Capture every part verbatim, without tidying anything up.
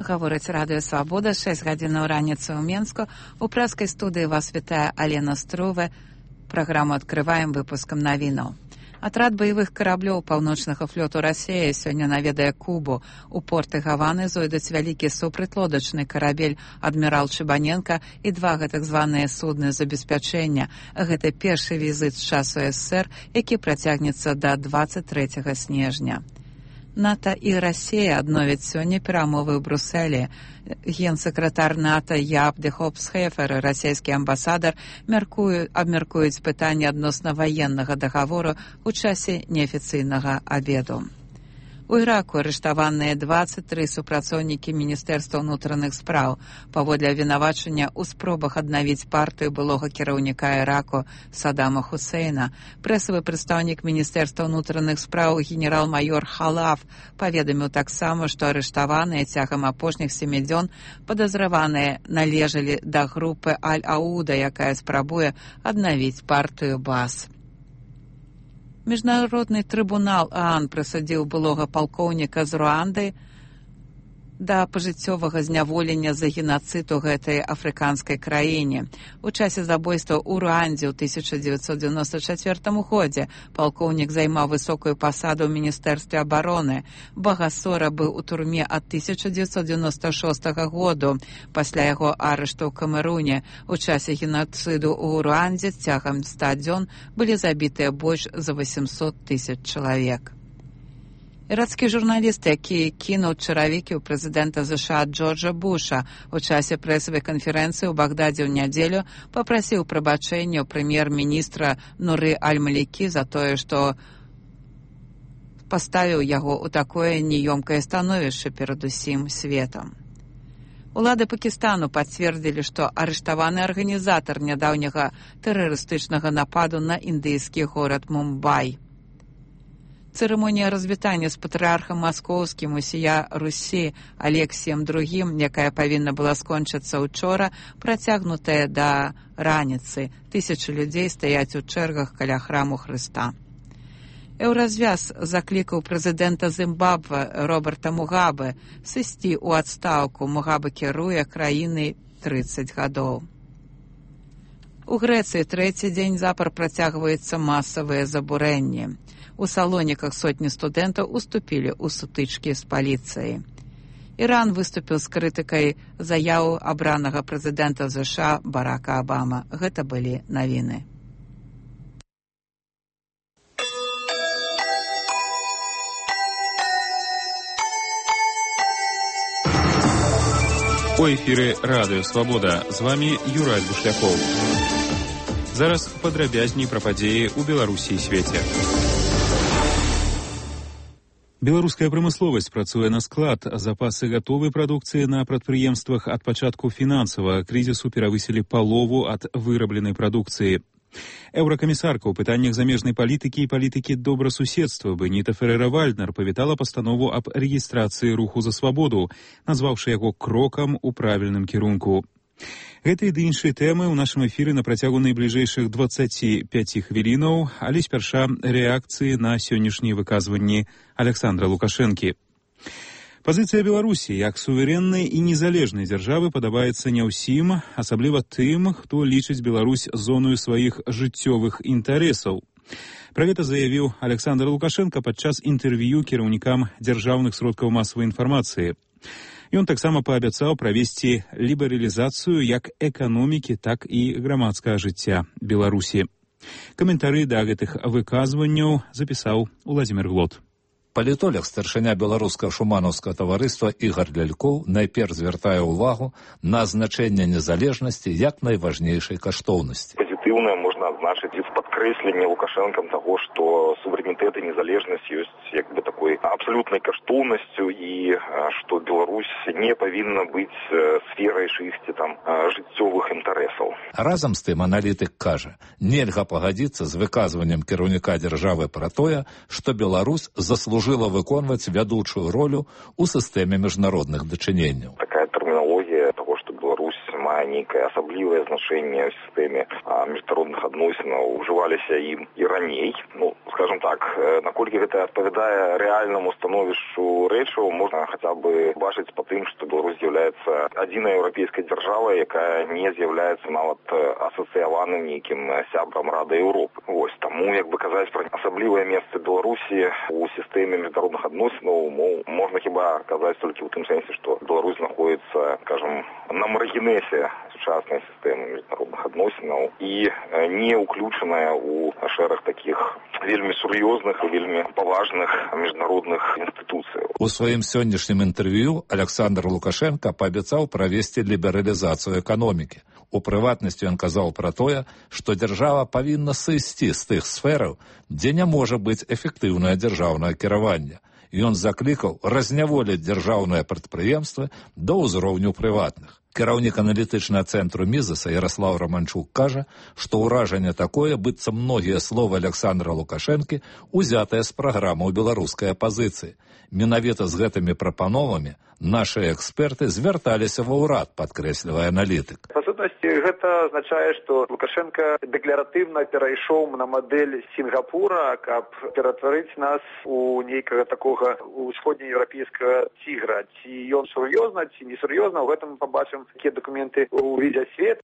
Гаворыць радыё Свабода, шэсць гадзінаў раніцы ў Менску. У прэскай студыі вас вітае Алена Струве. Праграму адкрываем выпускам навінаў. Атрад баявых караблёў паўночнага флоту Расіі сёння наведае Кубу. У порты Гаваны зойдуць вялікі супрытлодачны карабель «Адмірал Чыбаненка» і два гэтак званыя судны забеспячэння. Гэта першы візіт з часу СССР, які працягнецца да дваццаць трэцяга снежня. НАТО і Расія адновяць сёння перамовы ў Брусэлі. Генсакратар НАТО Яап де Хопсхефер і расійскі амбасадар мяркую, абмяркуюць пытанне адносна ваеннага дагавору ў часе неафіцыйнага абеду. У Іраку арыштаваныя дваццаць тры супрацоўнікі Міністэрства ўнутраных спраў паводле абвінавачання ў спробах аднавіць партыю былога кіраўніка Іраку Саддама Хусейна. Прэсавы прадстаўнік Міністэрства ўнутраных спраў генерал-майор Халаф паведаміў таксама, што арыштаваныя цягам апошніх сямі дзён падазраваныя належалі да групы Аль-Ауда, якая спрабуе аднавіць партыю Баас. Міжнародны трыбунал ААН прысудзіў былога палкоўніка з Руанды да пажыццёвага зняволення за генацыд у гэтай афрыканскай краіне. У часе забойства ў Руандзе ў тысяча дзевяцьсот дзевяноста чацвёртым годзе палкоўнік займаў высокую пасаду ў Міністэрстве абароны. Багасора быў у турме ад тысяча дзевяцьсот дзевяноста шостага году. Пасля яго арышту ў Камеруне у часе генацыду ў Руандзе цягам ста дзён былі забітыя больш за восемьсот тысяч чалавек. Ірацкі журналіст, які кінуў чаравікі ў прэзідэнта ЗША Джорджа Буша у часе прэсавай канферэнцыі ў Багдадзе ў нядзелю, папрасіў прабачэння ў прэм'ер-міністра Нуры Аль-Малікі за тое, што паставіў яго ў такое неёмкае становішча перад усім светам. Улады Пакістану пацвердзілі, што арыштаваны арганізатар нядаўняга тэрарыстычнага нападу на індыйскі горад Мумбай. Цырымонія развітання з патрыархам маскоўскім усія Русі Алексіем другім, якая павінна была скончыцца учора, працягнутая да раніцы. Тысячы людзей стаяць у чэргах каля храму Хрыста. Еўразвяз заклікаў прэзідэнта Зімбабве Роберта Мугабе сысці ў адстаўку. Мугабе кіруе краінай трыццаць гадоў. У Грэцыі трэці дзень запар працягваецца масавыя забурэнні. У Салоніках сотні студэнтаў уступілі ў сутычкі з паліцыяй. Іран выступіў з крытыкай заяву абранага прэзідэнта ЗША Барака Абама. Гэта былі навіны. У эфіры Радыё Свабода. З вамі Юрай Бушлякоў. Зараз падрабязней пра падзеі ў Беларусі і свеце. Беларуская прамысловасць працуе на склад. Запасы гатовай прадукцыі на прадпрыемствах ад пачатку фінансавага крызісу перавысілі палову ад вырабленай прадукцыі. Еўракамісарка ў пытаннях замежнай палітыкі і палітыкі добрасуседства Беніта Ферэра-Вальднер павітала пастанову аб рэгістрацыі руху за свабоду, назваўшы яго крокам у правільным кірунку. Гэта і іншыя тэмы ў нашым эфіры на працягу найбліжэйшых дваццаці пяці хвілінаў, але спярша рэакцыі на сённяшнія выказванні Александра Лукашэнкі. Пазіцыя Беларусі як суверэннай і незалежнай дзяржавы падабаецца не ўсім, асабліва тым, хто лічыць Беларусь зоною сваіх жыццёвых інтарэсаў. Пра гэта заявіў Александр Лукашенко падчас інтэрв'ю кіраўнікам дзяржаўных сродкаў масавай інфармацыі. Ён таксама паабяцаў правесці лібералізацыю як эканомікі, так і грамадскага жыцця Беларусі. Каментары да гэтых выказванняў запісаў Уладзімір Глот. Палітолог, старшыня беларускага шуманаўскага таварыства Ігар Лялькоў найперш звяртае ўвагу на значэнне незалежнасці як найважнейшай каштоўнасці. Пазітыўна можна адзначыць з падкрэсленне Лукашэнкам таго, што суверэнітэт і незалежнасць ёсць як бы такой абсалютнай каштоўнасцю і што Беларусь не павінна быць сферай чыйсьці там жыццёвых інтарэсаў. Разам з тым аналітык кажа, нельга пагадзіцца з выказваннем кіраўніка дзяржавы пра тое, што Беларусь заслужыла выконваць вядучую ролю ў сістэме міжнародных дачыненняў. Такая тэрміналогія таго, што Беларусь мае мае нейкае асаблівае значэнне ў сістэме міжнародных адносінаў, ужываліся ім і раней. Ну, скажем так, наколькі гэта адпавядае рэальнаму становішчу рэчаў, можна хаця бы бачыць па тым, што Беларусь з'яўляецца адзінай еўрапейскай дзяржавай, якая не з'яўляецца нават асацыяваным нейкім сябрам Рады Еўропы. Вось, таму, як бы казаць пра асаблівае месца Беларусі у сістэме міжнародных адносінаў, можна хіба казаць толькі ў тым сэнсе, што Беларусь знаходіцца, скажем, на маргінесе сучаснай сістэмы міжнародных адносінаў і не ўключаная ў шэраг такіх вельмі сур'ёзных і вельмі паважных міжнародных інстытуцыяў. У сваім сённяшнім інтэрв'ю Александр Лукашенко паабяцаў правесці лібералізацыю эканомікі. У прыватнасці ён казаў пра тое, што дзяржава павінна сысці з тых сфераў, дзе не можа быць эфектыўнае дзяржаўнае кіраванне. Ён заклікаў разняволіць дзяржаўныя прадпрыемствы да ўзроўню прыватных. Кіраўнік аналітычнага цэнтру Мізеса Яраслаў Раманчук кажа, што ўражанне такое, быццам многія словы Александра Лукашэнкі узятыя з праграмаў беларускай апазіцыі. Менавіта з гэтымі прапановамі нашыя эксперты звярталіся ва ўрад, падкрэслівае аналітык. Па сутнасці, гэта азначае, што Лукашенко дэкларатыўна перайшоў на мадэль Сінгапура, каб ператварыць нас у нейкага такога усходнееўрапейскага цігра. Ці ён сур'ёзна, ці несур'ёзна, у гэтым пабачым такія дакументы ўвідзе свет.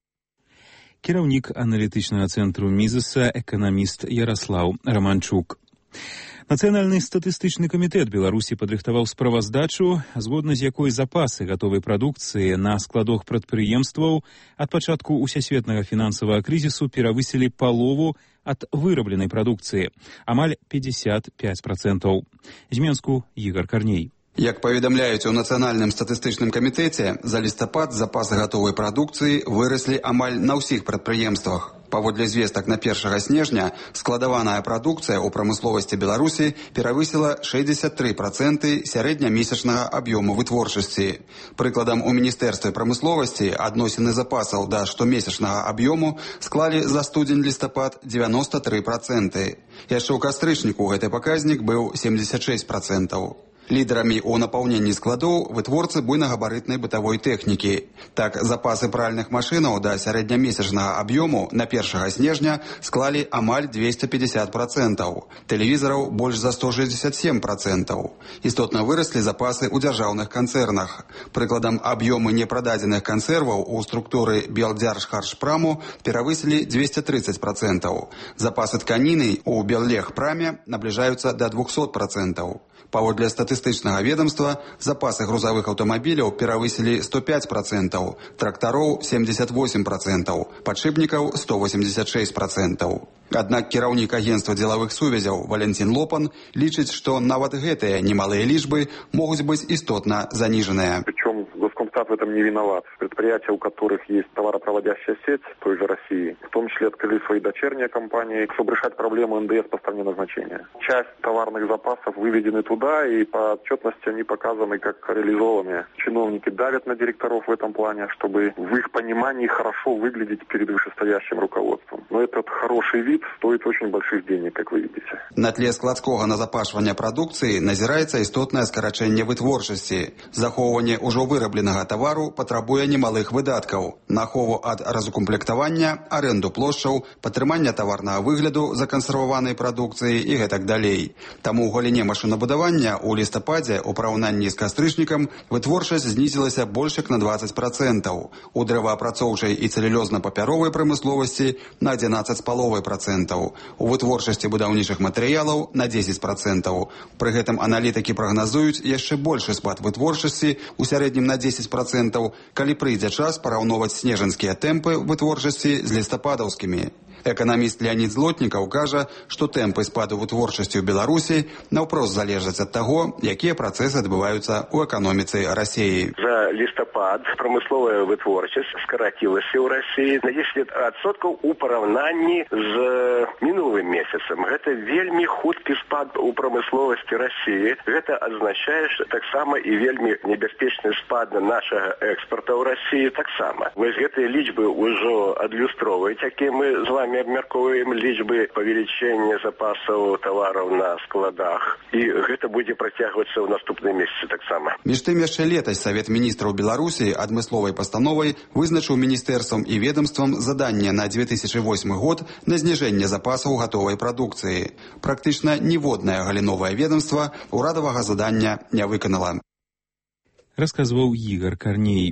Кіраўнік аналітычнага цэнтру Мізеса, эканаміст Яраслаў Раманчук. Нацыянальны статыстычны камітэт Беларусі падрыхтаваў справаздачу, згодна з якой запасы гатовай прадукцыі на складах прадпрыемстваў ад пачатку усесветнага фінансавага крызісу перавысілі палову ад вырабленай прадукцыі, амаль пятьдесят пять процентов. З Менску Ігор Карней. Як паведамляюць у Нацыянальным статыстычным камітэце, за лістапад запасы гатовай прадукцыі выраслі амаль на ўсіх прадпрыемствах. Паводле звестак на першага снежня складаваная прадукцыя ў прамысловасці Беларусі перавысіла шестьдесят три проценты сярэднямесячнага аб'ёму вытворчасці. Прыкладам, у Міністэрстве прамысловасці адносіны запасаў да штомесячнага аб'ёму склалі за студзень-лістапад девяносто три процента. Яшчэ ў кастрычніку гэты паказнік быў семьдесят шесть процентов. Лідарамі ў напаўненні складоў вытворцы буйнагабарытнай бытавой тэхнікі. Так, запасы пральных машынаў да сярэднямесячнага аб'ёму на першага снежня склалі амаль двести пятьдесят процентов, тэлевізараў больш за сто шестьдесят семь процентов. Істотна выраслі запасы ў дзяржаўных канцэрнах. Прыкладам, аб'ёмы непрададзеных кансерваў у структуры Белдзяржхаршпраму перавысілі двести тридцать процентов. Запасы тканіны ў Беллегпраме набліжаюцца да двухсот процентов. Паводле статыстычнага ведомства, запасы грузавых аўтамабіляў перавысілі сто пять процентов, трактароў семьдесят восемь процентов, падшипнікаў сто восемьдесят шесть процентов. Аднак кіраўнік агенцтва дзелавых сувязяў Валентин Лопан лічыць, што нават гэтыя немалыя лічбы могуць быць істотна заніжаныя. Причем Госкомстат в этом не виноват. Предприятия, у которых есть товаропроводящая сеть той же России, в том числе открыли свои дочерние компании, чтобы решать проблему эн дэ эс по стране назначения. Часть товарных запасов выведены туда, и по отчетности они показаны как реализованные. Чиновники давят на директоров в этом плане, чтобы в их понимании хорошо выглядеть перед вышестоящим руководством. Но этот хороший вид стоит очень больших денег, как вы видите. На тле складскога назапашвання прадукцыі назіраецца істотнае скарачэнне вытворчасці. Захоўванне ўжо вырабленага тавару патрабуе немалых выдаткаў. На ахову ад разукамплектавання, арэнду плошчаў, падтрымання таварнага выгляду закансерваванай прадукцыі і гэтак далей. Таму ў галіне машынабудавання ў лістападзе у параўнанні з кастрычнікам вытворчасць знізілася больш як на двадцать процентов. У дрэваапрацоўчай і цэлюлёзна-папяровай прамысловасці на адзінаццаць з паловай процентаў. У вытворчасці будаўнічых матэрыялаў на десять процентов. Пры гэтым аналітыкі прагназуюць яшчэ большы спад вытворчасці у сярэднім на десять процентов, калі прыйдзе час параўноўваць снежаньскія тэмпы вытворчасці з лістападаўскімі. Эканаміст Леонид Злотнікаў кажа, што тэмпы спаду вытворчасці ў Беларусі наўпрост залежаць ад таго, якія працэсы адбываюцца ў эканоміцы Расіі. За лістапад прамысловая вытворчасць скарацілася ў Расіі на десять адсоткаў у параўнанні з мінулым месяцам. Гэта вельмі хуткі спад у прамысловасці Расіі. Гэта азначае таксама і вельмі небяспечны спад нашага экспарта ў Расіі таксама. Вось гэтыя лічбы ўжо адлюстроўваюць, якія мы з вами нами абмяркоўваем лічбы павелічэння запасаў тавараў на складах. І гэта будзе працягвацца ў наступныя месяцы таксама. Між тым яшчэ летась Савет міністраў Беларусі адмысловай пастановай вызначыў міністэрствам і ведомствам заданне на две тысячи восьмы год на зніжэнне запасаў гатовай прадукцыі. Практычна ніводнае галіновае ведомства урадавага задання не выканала. Расказваў Ігор Карней.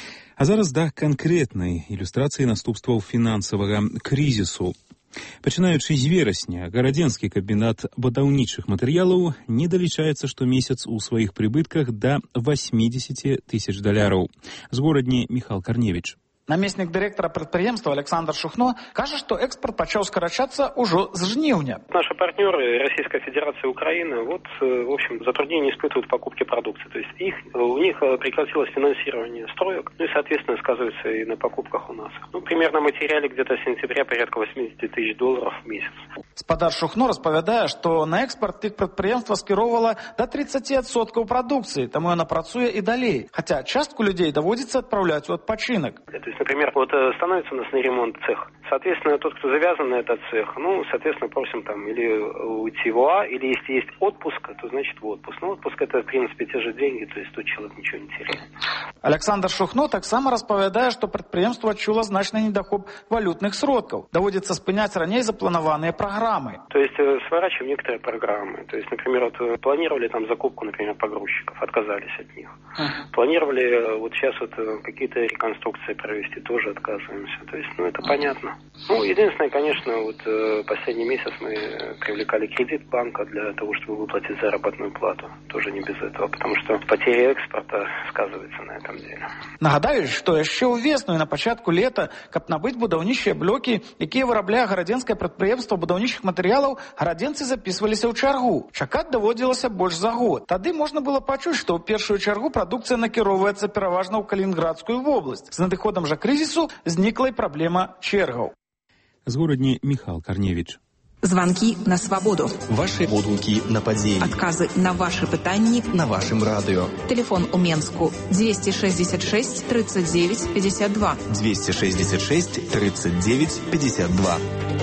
А зараз да канкрэтнай ілюстрацыі наступстваў фінансавага крызісу. Пачынаючы з верасня, гарадзенскі камбінат будаўнічых матэрыялаў не далічаецца штомесяц у сваіх прыбытках да восьмидесяти тысяч даляраў. З горадні Міхал Карневіч. Намеснік дырэктара прадпрыемства Александр Шухно кажа, што экспорт пачаў скарачацца ўжо з жніўня. Наши партнеры, Российская Федерация, Украина, вот, в общем, затруднения испытывают в покупке продукции. То есть их, у них прекратилось финансирование строек, ну и, соответственно, сказывается и на покупках у нас. Ну, примерно мы теряли где-то с сентября порядка восемьдесят тысяч долларов в месяц. Спадар Шухно распавядае, што на экспорт іх прадпрыемства скіроўвала да тридцати адсоткаў прадукцыі, таму яна працуе і далей. Хаця частку людзей даводзіцца адпраўляць у адпачынак. Например, вот становится у нас на ремонт цех. Соответственно, тот, кто завязан на этот цех, ну, соответственно, просим там или уйти в ОА, или если есть отпуск, то значит в отпуск. Ну, отпуск это, в принципе, те же деньги, то есть тут человек ничего не теряет. Александр Шухно таксама распавядае, што прадпрыемства адчула значны недахоп валютных сродкаў. Даводзіцца спыняць раней запланаваныя праграмы. То есть э, сворачиваем некоторые программы. То есть, например, вот, планировали там закупку, например, погрузчиков, отказались от них. Uh-huh. Планировали вот сейчас вот какие-то реконструкции провести, тоже отказываемся. То есть, ну, это понятно. Ну, единственное, конечно, вот э, последний месяц мы привлекали кредит банка для того, чтобы выплатить заработную плату. Тоже не без этого, потому что потеря экспорта сказывается на этом деле. Нагадаю, што яшчэ ўвесну і на пачатку лета, каб набыць будаўнічыя блокі, якія вырабляе гарадзенскае прадпрыемства будаўнічых матэрыялаў, гарадзенцы запісваліся ў чаргу. Чакаць даводзілася больш за год. Тады можна было пачуць, што ў першую чаргу прадукцыя накіроўваецца пераважна ў Калінінградскую вобласць. З надыходам жа крызісу знікла і праблема чергаў. З горадні Міхал Карневіч. Звонки на свободу. Ваши водгуки на подзей. Отказы на ваши пытанни на вашем радио. Телефон у Менску двести шестьдесят шесть тридцать девять пятьдесят два. двести шестьдесят шесть тридцать девять пятьдесят два.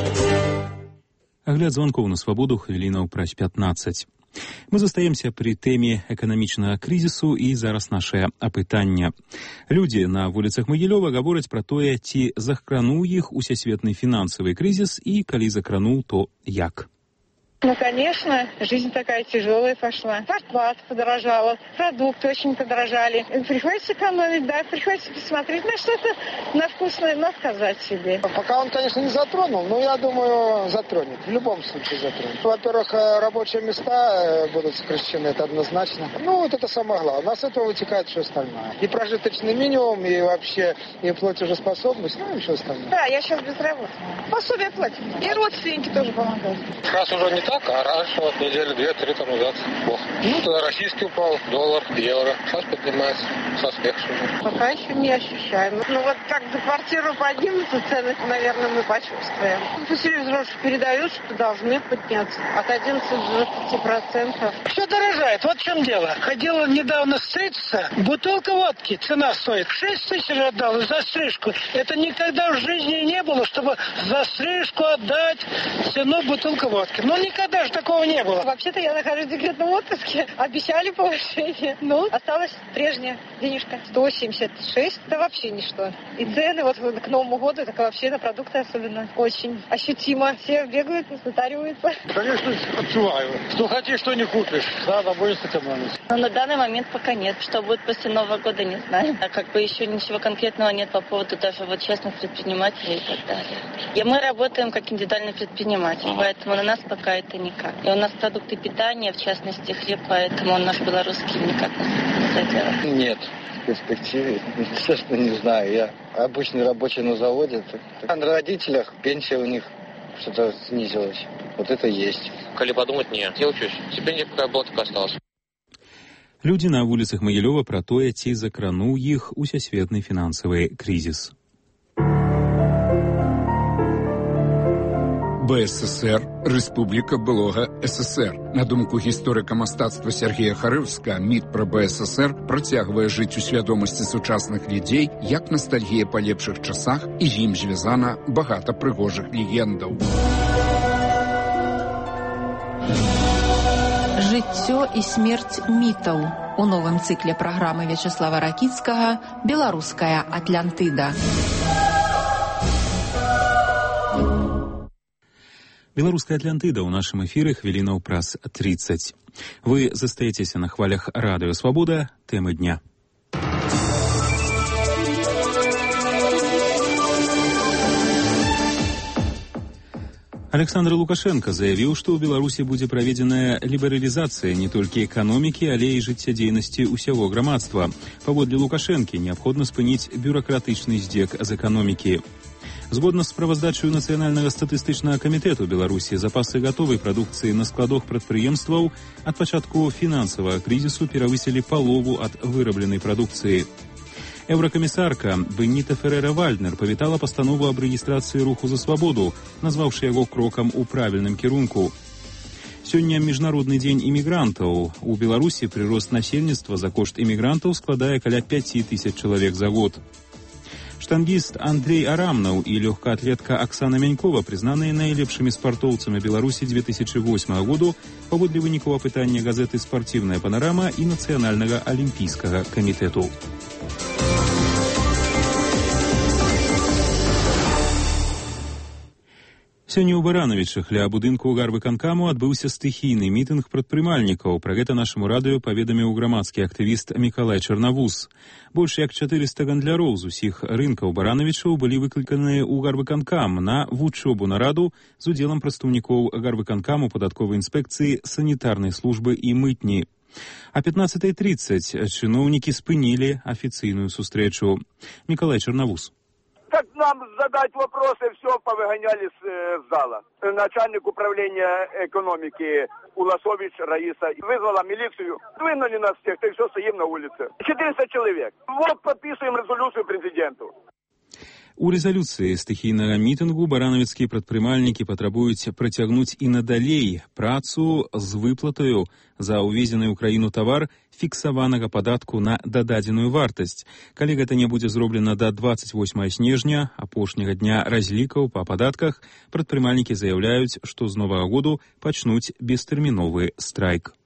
Агляд звонкоў на свабоду хвілінаў праз пятнаццаць. Мы застаемся пры тэме эканамічнага крызісу і зараз нашае апытанне. Людзі на вуліцах Магілёва гавораць пра тое, ці закрануў іх усесветны фінансавы крызіс і калі закрануў, то як. Ну, конечно, жизнь такая тяжелая пошла. Зарплата подорожала, продукты очень подорожали. Приходится экономить, да, приходится посмотреть на что-то, на вкусное, на сказать себе. Пока он, конечно, не затронул, но я думаю, затронет. В любом случае затронет. Во-первых, рабочие места будут сокращены, это однозначно. Ну, вот это самое главное. А с этого вытекает все остальное. И прожиточный минимум, и вообще и платежеспособность, ну и все остальное. Да, я сейчас безработная. Пособие платим. И родственники тоже помогают. Сейчас уже не так, а раньше, вот недели две-три тому назад, плохо. Ну, тогда российский упал, доллар, евро. Сейчас поднимается, со смехом. Пока еще не ощущаем. Ну, вот как за квартиру поднимутся цены, наверное, мы почувствуем. По телевизору передают, что должны подняться от одиннадцати до двадцати процентов. Все дорожает, вот в чем дело. Ходила недавно встретиться, бутылка водки, цена стоит шесть тысяч отдал за стрижку. Это никогда в жизни не было, чтобы за стрижку отдать цену бутылка водки. Ну, никогда же такого не было. Вообще-то я нахожусь в декретном отпуске. Обещали повышение. Ну, осталась прежняя денежка. сто семьдесят шесть. Это вообще ничто. И цены вот к Новому году, так вообще на продукты особенно очень ощутимо. Все бегают, затариваются. Конечно, отчуваю. Что хотишь, что не купишь. Надо будет сэкономить. Но на данный момент пока нет. Что будет после Нового года, не знаю. А как бы еще ничего конкретного нет по поводу даже вот частных предпринимателей и так далее. И мы работаем как индивидуальный предприниматель. Поэтому на нас пока это никак. И у нас продукты питания, в частности хлеб, поэтому он наш белорусский никак не задел. Нет, в перспективе, честно, не знаю. Я обычный рабочий на заводе. На родителях пенсия у них что-то снизилась. Вот это есть. Коли подумать, нет. Я учусь. Стипендия какая была, так осталась. Людзі на вуліцах Магілёва пра тое, ці закрануў іх усесветны фінансавы крызіс. БССР – Республіка былога ССР. На думку гісторыка мастацтва Сергея Харыўска, міт пра БССР працягвае жыць у свядомасці сучасных людзей як ностальгія па лепшых часах, і з ім звязана багата прыгожых легендаў. Жыццё і смерць мітаў. У новым цыкле праграмы Вячеслава Ракіцкага «Беларуская Атлантыда». Беларуская Атлантыда ў нашым эфіры хвілінаў праз тридцать. Вы застаецеся на хвалях радыё Свабода. Тэмы дня. Александр Лукашенко заявіў, што ў Беларусі будзе праведзеная лібералізацыя не толькі эканомікі, але і жыццядзейнасці ўсяго грамадства. Паводле Лукашэнкі неабходна спыніць бюракратычны здзек з эканомікі. Згодна з справаздачаю Нацыянальнага статыстычнага камітэту Беларусі, запасы гатовай прадукцыі на складах прадпрыемстваў ад пачатку фінансавага крызісу перавысілі палову ад вырабленай прадукцыі. Еўракамісарка Беніта Ферера-Вальднер павітала пастанову аб рэгістрацыі руху за свабоду, назваўшы яго крокам у правільным кірунку. Сёння міжнародны дзень імігрантаў. У Беларусі прырост насельніцтва за кошт імігрантаў складае каля пяць тысяч чалавек за год. Штангіст Андрей Арамнаў і лёгкаатлетка Аксана Мянькова прызнаныя найлепшымі спартоўцамі Беларусі две тысячи восьмага году паводле вынікаў апытання газеты «Спартивная панорама» і Нацыянальнага алімпійскага камітэту. Сёння ў Баранавічах ля будынку гарвыканкаму адбыўся стыхійны мітынг прадпрымальнікаў. Пра гэта нашаму радыё паведаміў грамадскі актывіст Мікалай Чарнавуз. Больш як чатырыста гандляроў з усіх рынкаў Баранавічаў былі выкліканыя ў гарвыканкам на вучобу нараду з удзелам прадстаўнікоў гарвыканкаму, падатковай інспекцыі, санітарнай службы і мытні. А пятнадцатой тридцать чыноўнікі спынілі афіцыйную сустрэчу. Мікалай Чарнавуз. Как нам задать вопросы, все повыгоняли с э, зала. Начальник управления экономики Уласович Раиса вызвала милицию, двинули нас всех, так все стоим на улице. четыреста человек. Вот подписываем резолюцию президенту. У рэзалюцыі стыхійнага мітынгу баранавіцкія прадпрымальнікі патрабуюць працягнуць і надалей працу з выплатаю за ўвезены ў краіну тавар фіксаванага падатку на дададзеную вартасць. Калі гэта не будзе зроблена да двадцать восьмага снежня, апошняга дня разлікаў па падатках, прадпрымальнікі заяўляюць, што з новага году пачнуць бестэрміновы страйк.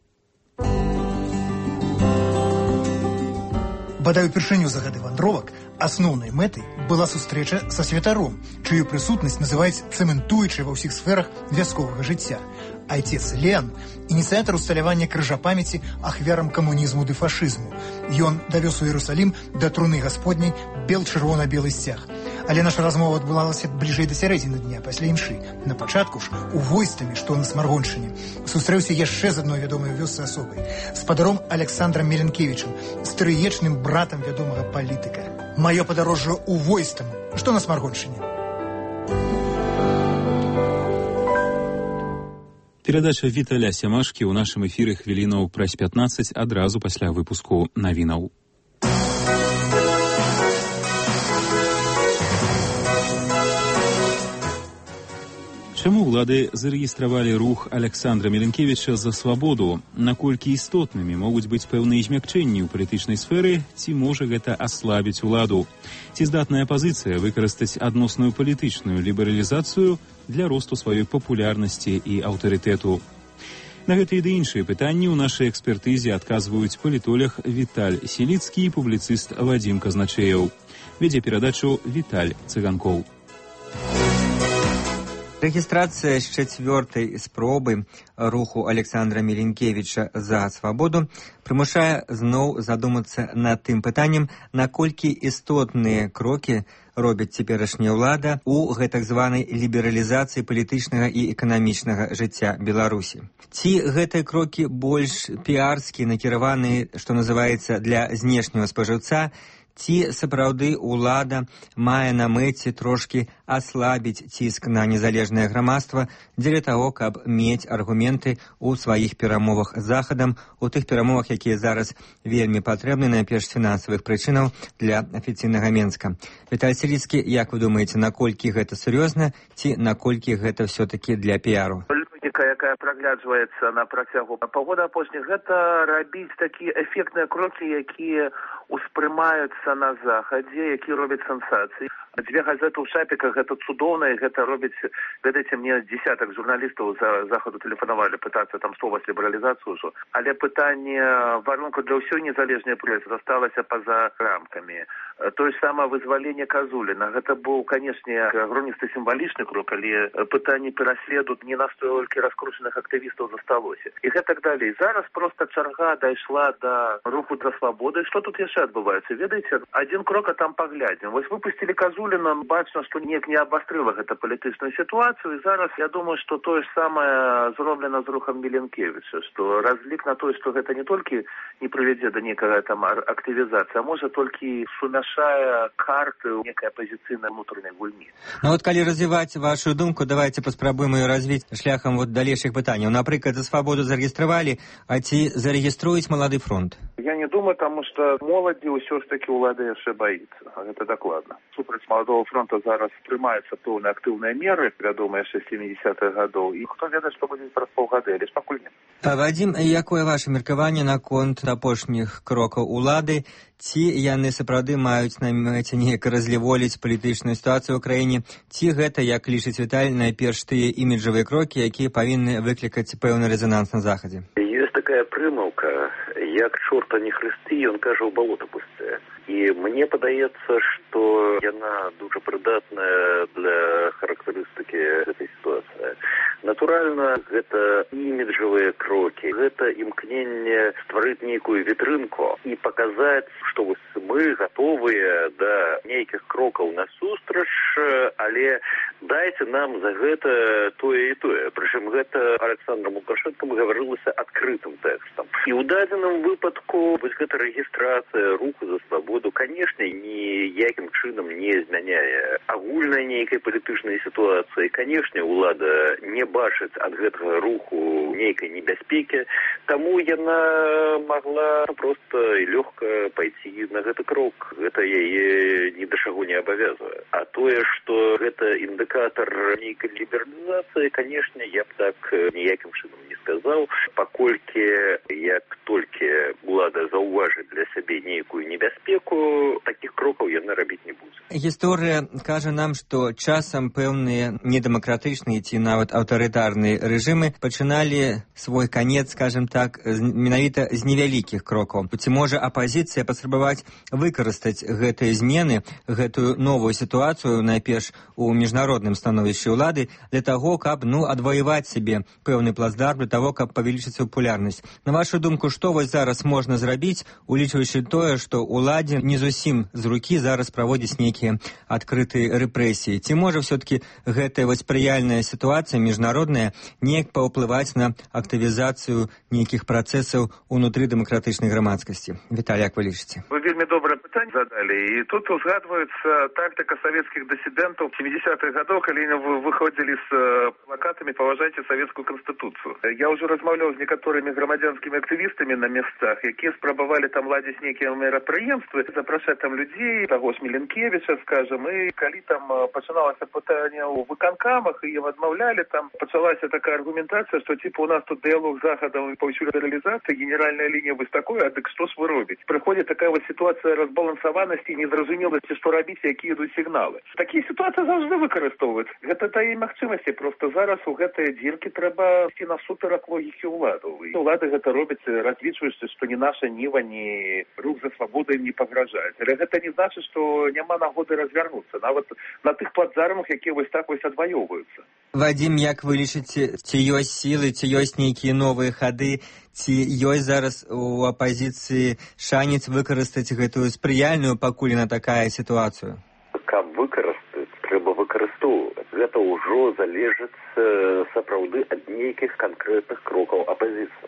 Бадай упершыню за гады вандровак асноўнай мэтай была сустрэча са святаром, чыю прысутнасць называюць цэментуючай ва ўсіх сферах вясковага жыцця. Айцец Леан – ініцыятар усталявання крыжа памяці ахвярам камунізму ды фашызму. Ён давёз у Іерусалім да труны Гасподняй бел-чырвона-белы сцяг. Але наша размова адбывалася бліжэй да сярэдзіны дня пасля імшы. На пачатку ж у Войстамі, што на Смаргоншчыне, сустрэўся яшчэ з адной вядомай вёсцы асобай, спадаром Александрам Меленкевічам, стрыечным братам вядомага палітыка. Маё падарожжа у Войстам, што на Смаргоншчыне. Перадача Віталя Сямашкі ў нашым эфіры хвілінаў праз пятнаццаць адразу пасля выпуску навінаў. Чаму ўлады зарэгістравалі рух Александра Меленкевіча за свабоду? Наколькі істотнымі могуць быць пэўныя змякчэнні ў палітычнай сферы, ці можа гэта аслабіць уладу? Ці здатная апазіцыя выкарыстаць адносную палітычную лібералізацыю для росту сваёй папулярнасці і аўтарытэту? На гэтыя ды іншыя пытанні ў нашай экспертызе адказваюць палітолог Віталь Селіцкі і публіцыст Вадзім Казначеяў. Вядзе перадачу Віталь Цыганкоў. Рэгістрацыя з чацвёртай спробы руху Александра Меленкевіча за свабоду прымушае зноў задумацца над тым пытаннем, наколькі істотныя крокі робіць цяперашняя ўлада ў гэтак званай лібералізацыі палітычнага і эканамічнага жыцця Беларусі. Ці гэтыя крокі больш піарскі, накіраваныя, што называецца, для знешняга спажыўца, Ці сапраўды ўлада мае на мэце трошкі аслабіць ціск на незалежнае грамадства дзеля таго, каб мець аргументы ў сваіх перамовах з Захадам, у тых перамовах, якія зараз вельмі патрэбны, найперш з фінансавых прычынаў для афіцыйнага Менска. Віталь Селіцкі, як вы думаеце, наколькі гэта сур'ёзна, ці наколькі гэта ўсё-такі для піару? Логіка, якая прагляджваецца на працягу паўгода апошніх, гэта рабіць такія эфектныя крокі, якія успрымаюцца на Захадзе, які робяць сенсацыі. Дзве газеты ў шапіках, гэта цудоўна, і гэта робіць, ведаеце, мне дзесятак журналістаў за Захаду тэлефанавалі пытацца там словаць лібералізацыю ўжо. Але пытанне варунку для ўсёй незалежнай прэсы засталася па-за рамкамі. Тое ж самае вызваленне Казуліна. Гэта быў, канешне, агромністы сімвалічны крок, але пытанне пераследу не настолькі раскручаных актывістаў засталося. І гэтак далей. Зараз проста чарга дайшла да руху для свабоды. Што тут яшчэ адбываецца? Ведаеце, адзін крок, а там паглядзім. Вось выпусцілі Казуліна, бачна, што неяк не абастрыла гэта палітычную сітуацыю. І зараз я думаю, што тое ж самае зроблена з рухам Міленкевіча, што разлік на тое, што гэта не толькі не прывядзе да нейкага там актывізацыі, а можа толькі сумяшае карты ў некай апазіцыйнай унутранай гульні. Ну вот калі развіваць вашу думку, давайте паспрабуем ее развіць шляхам вот далейшых пытанняў. Напрыклад, за свабоду зарэгістравалі, а ці зарэгіструюць малады фронт? Я не думаю, таму што моладзі ўсё ж такі ўлада яшчэ баіцца. Гэта дакладна. Супраць маладого фронта зараз прымаюцца пэўныя актыўныя меры, вядомыя яшчэ з сямідзесятых гадоў. І хто ведае, што будзе праз паўгады, але ж пакуль не. А, Вадзім, якое ваше меркаванне наконт апошніх крокаў улады? Ці яны сапраўды маюць на мэце неяк разліволіць палітычную сітуацыю ў краіне? Ці гэта, як лічыць Віталь, найперш тыя іміджавыя крокі, якія павінны выклікаць пэўны рэзананс на Захадзе? Ёсць такая прымаўка, як чорта не хрысты, ён кажа, ў балота пусце. І мне падаецца, што яна дуже прыдатная для характарыстыкі гэтай сітуацыі. Натуральна, гэта іміджавыя крокі, гэта імкненне стварыць нейкую вітрынку і паказаць, што вось мы гатовыя да нейкіх крокаў насустрач, але дайце нам за гэта тое і тое. Прычым гэта Александром Лукашэнкам гаварылася адкрытым тэкстам. І ў дадзеным выпадку вось гэта рэгістрацыя руху за свабоду, канешне, ніякім чынам не змяняе агульнай нейкай палітычнай сітуацыі. Канешне, улада не бачыць ад гэтага руху нейкай небяспекі, таму яна магла проста і лёгка пайти на гэты крок. Гэта яе ні да чаго не абавязвае. А тое, што гэта індыкатар нейкай лібералізацыі, канешне, я б так ніякім чынам не сказаў, паколькі як толькі улада заўважыць для сябе нейкую небяспеку, такіх крокаў яна рабіць не будзе. Гісторыя кажа нам, што часам пэўныя недэмакратычныя ці нават аўтарытарныя рэжымы пачыналі свой канец, скажем так, менавіта з невялікіх крокаў. Ці можа апазіцыя паспрабаваць выкарыстаць гэтыя змены, гэтую новую сітуацыю, найперш у міжнародным становішчы ўлады, для таго, каб ну адваяваць сябе пэўны плацдарм, для таго, каб павялічыць папулярнасць. На вашу думку, што вось зараз можна зрабіць, улічваючы тое, што ўладзе не зусім з рукі зараз праводзіць нейкія адкрытыя рэпрэсіі? Ці можа ўсё-такі гэтая вось спрыяльная сітуацыя міжнародная неяк паўплываць на актывізацыю нейкіх працэсаў унутры дэмакратычнай грамадскасці? Віталь, як вы лічыце? Вы вельмі добрае пытанне задалі. І тут узгадваецца тактыка савецкіх дысідэнтаў сямідзесятых гадоў, калі яны выходзілі з плакатамі «Паважайце савецкую канстытуцыю». Я ўжо размаўляў з некаторымі грамадзянскімі актывістамі на месцах, якія спрабавалі там ладзіць нейкія мерапрыемствы, запрашаць там людзей, таго ж Міленкевіча, скажам, і калі там пачыналася пытанне ў выканкамах, і ім адмаўлялі, там пачалася такая аргументацыя, што типа у нас тут дыялог з Захадам і паўсюль лібералізацыі, генеральная лінія вось такое, а дык што ж вы робіць? Прыходзіць такая вот сітуацыя разбалансаванасці, незразумеласці, што рабіць, якія ідуць сігналы. Такія сітуацыі заўжды выкарыстоўваюць. Гэта тая магчымасці, проста зараз у гэтыя дзіркі трэба ісці насуперак логікі ўладаў. І улады гэта робяць, разлічваючы, што ні наша ніва, ні рух за свабоду ім не пагражаюць. Але гэта не значыць, што няма нагоды развярнуцца, нават на тых плацдармах, якія вось так вось адваёўваюцца. Вадзім, як вы лічыце, ці ёсць сілы, ці ёсць нейкія новыя хады, ці ёсць зараз у апазіцыі шанец выкарыстаць гэтую спрыяльную пакуль на такая сітуацыю? Каб выкарыстаць, трэба выкарыстоўваць. Гэта ўжо залежыць сапраўды ад нейкіх канкрэтных крокаў апазіцыі.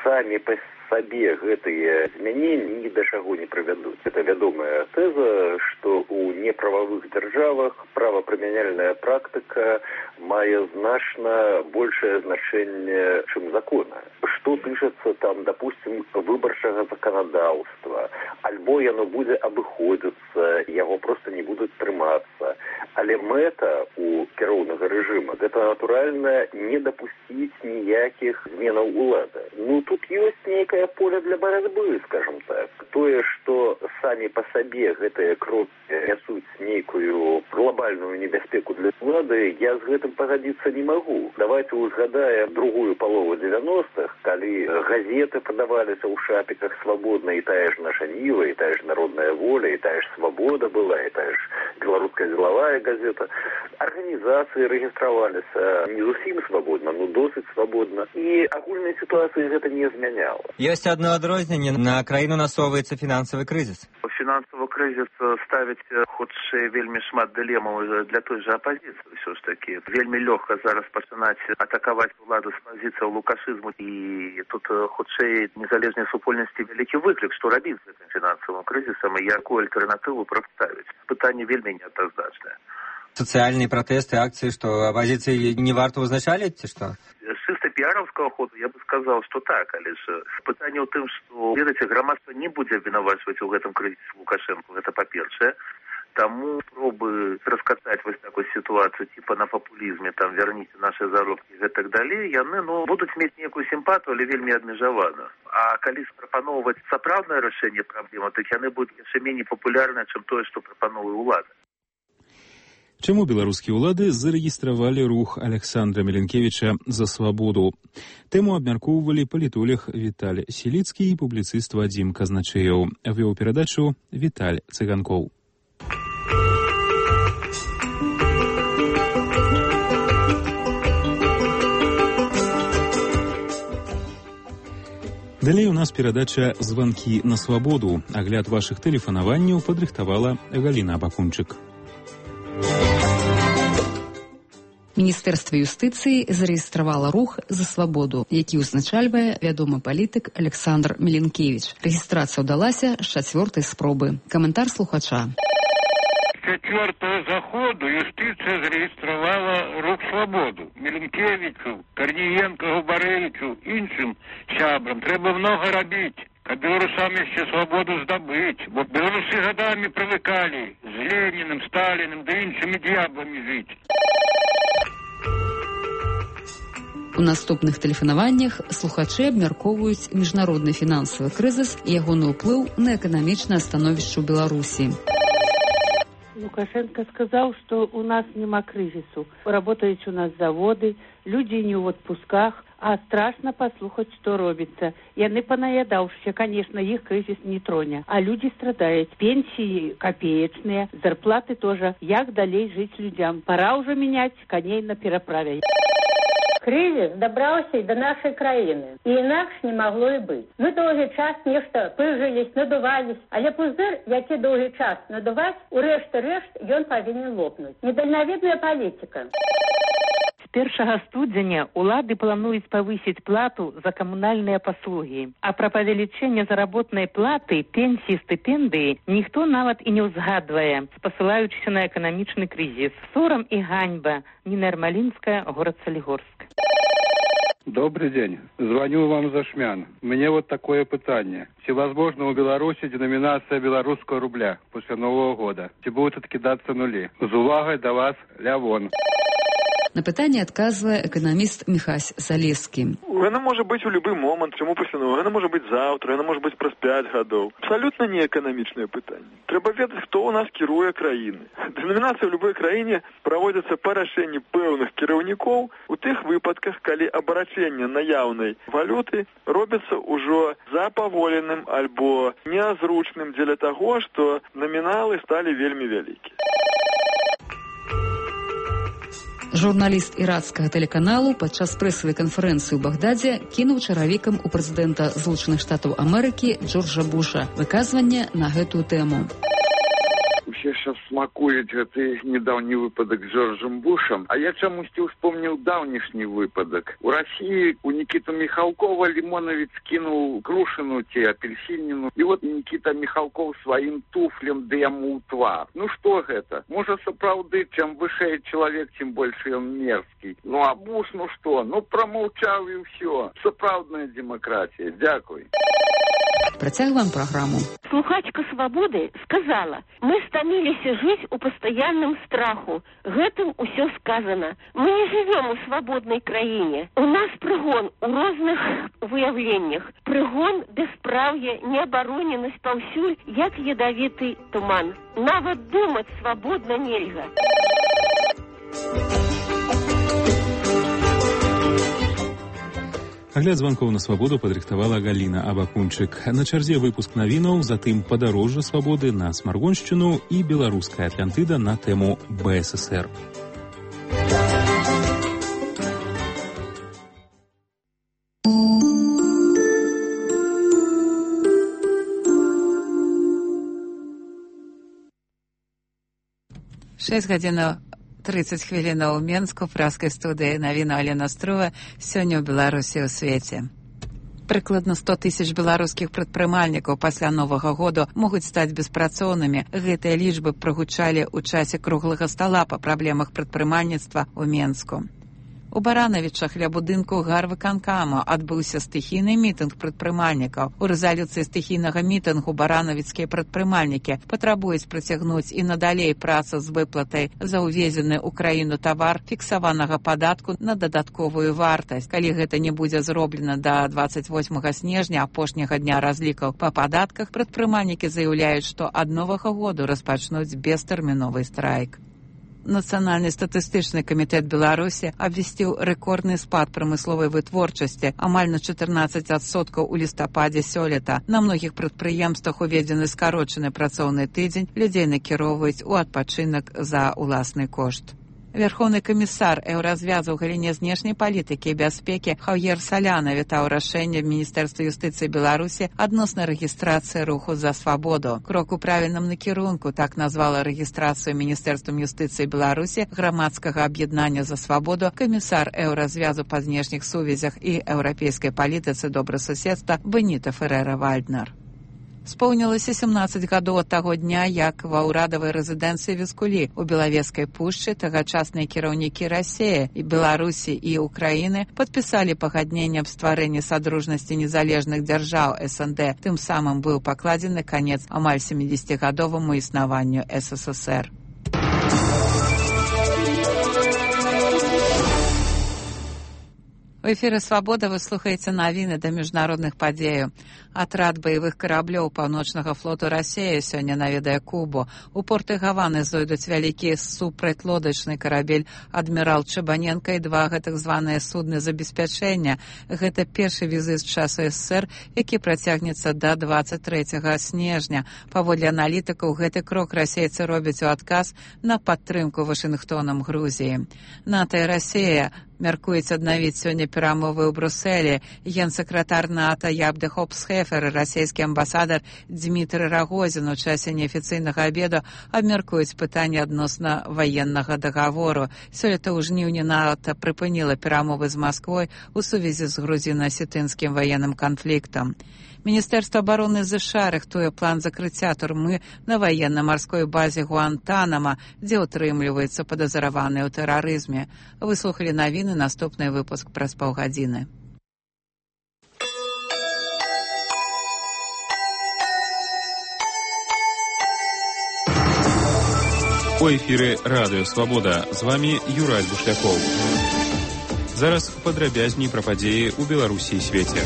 самі па сабе гэтыя змяненні ні да чаго не прывядуць. Это вядомая тэза, што ў неправавых дзяржавах правапрымяняльная практыка мае значна большае значэнне, чым закона. Што тычыцца там, допустим, выбарчага заканадаўства, альбо яно будзе абыходзіцца, яго проста не будуць трымацца. Але мэта у кіроўнага рэжыма гэта, натуральна, не дапусціць ніякіх зменаў улады. Ну, тут ёсць нейкае поле для барацьбы, скажем так. Тое, што самі па сабе гэтыя крокі нясуць нейкую глобальную небяспеку для улады, я з гэтым пагадзіцца не магу. Давайте узгадаем другую палову дзевяностых, калі газеты падаваліся ў шапіках свабодна, і тая ж наша Ніва, і тая ж Народная воля, і тая ж Свабода была, і тая ж беларуская дзелавая газета. Арганізацыі рэгістраваліся не зусім свабодна, но досыць свабодна. І агульнай сітуацыі гэта не змяняла. Ёсць одно адрозненне. На краіну насоўваецца фінансавы крызіс. Фінансавы крызіс ставіць хутчэй вельмі шмат дылемаў для той жа апазіцыі. Ўсё ж такі вельмі лёгка зараз пачынаць атакаваць уладу з пазіцыяў лукашызму, і тут хутчэй незалежнай супольнасці вялікі выклік, што рабіць з гэтым фінансавым крызісам і якую альтэрнатыву прадставіць. Пытанне вельмі неадназначнае. Сацыяльныя пратэсты, акцыі, што апазіцыі не варта ўзначаліць, ці што? З чыста піараўскага ходу я бы сказаў, што так, але ж пытанне ў тым, што, ведаеце, грамадства не будзе абвінавачваць у гэтым крызісе Лукашэнку, гэта па-першае. Таму пробы раскатаць вось такую сітуацыю, типа на папулізме, там, верніце нашы заробкі і гэтак далей, яны, ну, будуць мець нейкую сімпатыю, але вельмі абмежавана. А калі прапаноўваць сапраўднае рашэнне праблемы, так яны будуць яшчэ меней папулярныя, чым тое, што прапановвае ўлада. Чаму беларускія ўлады зарэгістравалі рух Александра Міленкевіча за свабоду? Тэму абмяркоўвалі палітолог Віталь Селіцкі і публіцыст Вадзім Казначэеў. Вёў перадачу Віталь Цыганкоў. Далей у нас перадача «Званкі на свабоду». Агляд вашых тэлефанаванняў падрыхтавала Галіна Бакунчык. Міністэрства юстыцыі зарэгістравала рух «За свабоду», які ўзначальвае вядомы палітык Александр Міленкевіч. Рэгістрацыя ўдалася з чацвёртай спробы. Каментар слухача. Четвертого заходу юстиция зарегистрировала рух свободу. Міленкевичу, Корнієнко, Губаревичу, іншим сябрам треба много робити, а белорусам ще свободу здобыть. Бо белорусы годами привыкали с Лениным, Сталиным да іншими дьяволами жить. У наступных тэлефанаваннях слухачы абмяркоўваюць міжнародны фінансавы крызіс і ягоны ўплыў на эканамічнае становішча ў Беларусі. Лукашенко сказал, что у нас нема кризису. Работают у нас заводы, люди не в отпусках, а страшно послухать, что робится. Яны понаедавшие, конечно, их кризис не троне. А люди страдают. Пенсии копеечные, зарплаты тоже. Як далей жить людям? Пора уже менять коней на переправе. Кризис добраўся і да нашай краіны. І інакш не магло і быць. Мы доўгі час нешта пыжылись, надувались, але пузыр, які доўгі час надуваць, у рэшты-рэшт ён павінен лопнуць. Недальнавідная палітика. С першага студзеня улады плануюць павысіць плату за камунальныя паслугі. А пра павелічэнне заработнай платы, пенсіі, стыпендыі ніхто нават і не ўзгадвае, спасылаючыся на эканамічны крызіс. Сорам і ганьба. Нина Ермолинская, город Солигорск. Добрый день. Звоню вам за Шмян. Мне вот такое пытание. Чи возможно у Беларуси деноминация белорусского рубля после Нового года? Чи будут откидаться нули? З увагой до вас, Лявон. На пытанне адказвае эканаміст Міхась Залескі. Яна можа быць у любы момант, чаму пасля новага, яна можа быць заўтра, яна можа быць праз пяць гадоў. Абсалютна не эканамічнае пытанне. Трэба ведаць, хто ў нас кіруе краіны. Дэнамінацыя ў любой краіне праводзіцца па рашэнні пэўных кіраўнікоў у тых выпадках, калі абарачэнне наяўнай валюты робіцца ўжо запаволеным альбо нязручным дзеля таго, што наміналы сталі вельмі вялікія. Журналіст іракскага тэлеканалу падчас прэсавай канферэнцыі ў Багдадзе кінуў чаравікам у прэзідэнта Злучаных Штатаў Амерыкі Джорджа Буша выказванне на гэтую тэму. усе сейчас смакуюць гэты недавний выпадок с Джорджем Бушем, а я чамусьці вспомнил давнішний выпадок. У России у Никиты Михалкова Лимоновец кинул Крушину, те апельсинину, и вот Никита Михалков своим туфлем да яму ў твар. Ну что гэта? Может, сапраўды, чем выше человек, тем больше он мерзкий. Ну а Буш, ну что? Ну промолчал и все. Сапраўдная демократия. Дякуй. Працягваем праграму. Слухачка «Свабоды» сказала: «Мы стаміліся жыць у пастаянным страху. Гэтым усё сказано. Мы не живем у свабоднай краіне. У нас прыгон у розных выяўленнях. Прыгон, бяспраўе, неабароненасць паўсюль, як ядавіты туман. Нават думаць свабодна нельга». Агляд званкоў на свабоду падрыхтавала Галіна Абакунчык. На чарзе выпуск навінаў, затым падарожжа свабоды на Смаргоншчыну і беларуская Атлантыда на тэму бэ эс эс эр. шэсць гадзінаў тридцать хвілінаў у Менску, пражскай студыі навіна Алена Струва. Сёння ў Беларусі ў свеце. Прыкладна сто тысяч беларускіх прадпрымальнікаў пасля Новага году могуць стаць беспрацоўнымі. Гэтыя лічбы прагучалі ў часе круглага стала па праблемах прадпрымальніцтва ў Менску. У Баранавічах ля будынку гарвыканкаму адбыўся стыхійны мітынг прадпрымальнікаў. У рэзалюцыі стыхійнага мітынгу баранавіцкія прадпрымальнікі патрабуюць працягнуць і надалей працу з выплатай за ўвезены ў краіну тавар фіксаванага падатку на дадатковую вартасць. Калі гэта не будзе зроблена да дваццаць восьмага снежня, апошняга дня разлікаў па падатках, прадпрымальнікі заяўляюць, што ад новага году распачнуць бестэрміновы страйк. Нацыянальны статыстычны камітэт Беларусі абвясціў рэкордны спад прамысловай вытворчасці амаль на чатырнаццаць адсоткаў у лістападзе сёлета. На многіх прадпрыемствах уведзены скарочаны працоўны тыдзень, людзей накіроўваюць у адпачынак за ўласны кошт. Верховны камісар еўразвязу ў галіне знешняй палітыкі і бяспекі Хаўер Саляна вітаў рашэнне Міністэрства юстыцыі Беларусі адносна рэгістрацыі руху за свабоду. Крок у правільным накірунку, так назвала рэгістрацыю Міністэрствам юстыцыі Беларусі грамадскага аб'яднання за свабоду камісар еўразвязу па знешніх сувязях і еўрапейскай палітыцы добрасуседства Беніта Ферэра-Вальднер. Споўнілася сямнаццаць гадоў ад таго дня, як ва ўрадавай рэзідэнцыі Віскулі ў Белавежскай пушчы тагачасныя кіраўнікі Расіі, і Беларусі і Украіны падпісалі пагадненне аб стварэнні садружнасці незалежных дзяржаў эс эн дэ. Тым самым быў пакладзены канец амаль сямідзесяцігадоваму існаванню эс эс эс эр. У эфіры «Свабода» вы слухаеце навіны да міжнародных падзеяў. Атрад баявых караблёў паўночнага флоту Расіі сёння наведае Кубу. У порты Гаваны зойдуць вялікі супрацьлодачны карабель «Адмірал Чабаненка» і два гэтак званыя судны забеспячэння. Гэта першы візіт з часу эс эс эр, які працягнецца да дваццаць трэцяга снежня. Паводле аналітыкаў, гэты крок расейцы робяць у адказ на падтрымку Вашынгтонам Грузіі. НАТО і Расія мяркуюць аднавіць сёння перамовы ў Брусэлі. Генсакратар НАТО Ябде Хопсхефер і расійскі амбасадар Дзмітрый Рагозін у часе неафіцыйнага абеду абмяркуюць пытанне адносна ваеннага дагавору. Сёлета ў жніўні НАТО прыпыніла перамовы з Масквой у сувязі з грузіна-асетынскім ваенным канфліктам. Міністэрства абароны ЗША рыхтуе план закрыцця турмы на ваенна-марской базе Гуантанама, дзе ўтрымліваюцца падазраваныя ў тэрарызме. Выслухалі навіны, наступны выпуск праз паўгадзіны. У эфіры радыё «Свабода». З вамі Юрай Бушлякоў. Зараз падрабязней пра падзеі ў Беларусі і свеце.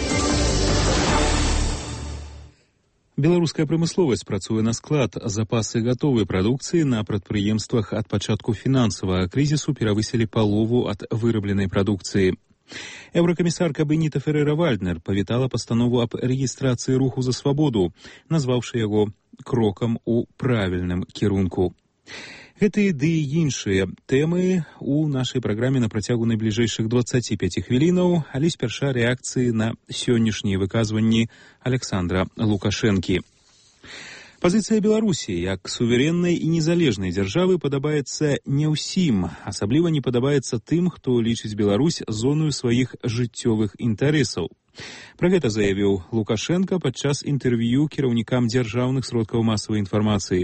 Беларуская прамысловасць працуе на склад. Запасы гатовай прадукцыі на прадпрыемствах ад пачатку фінансавага крызісу перавысілі палову ад вырабленай прадукцыі. Еўракамісарка Беніта Ферэра-Вальднер павітала пастанову аб рэгістрацыі руху за свабоду, назваўшы яго крокам у правільным кірунку. Гэтыя ды і іншыя тэмы у нашай праграме на працягу найбліжэйшых дваццаці пяці хвілінаў, але спярша рэакцыі на сённяшнія выказванні Александра Лукашэнкі. Пазіцыя Беларусі як суверэннай і незалежнай дзяржавы падабаецца не ўсім, асабліва не падабаецца тым, хто лічыць Беларусь зонаю сваіх жыццёвых інтарэсаў. Пра гэта заявіў Лукашенко падчас інтэрв'ю кіраўнікам дзяржаўных сродкаў масавай інфармацыі.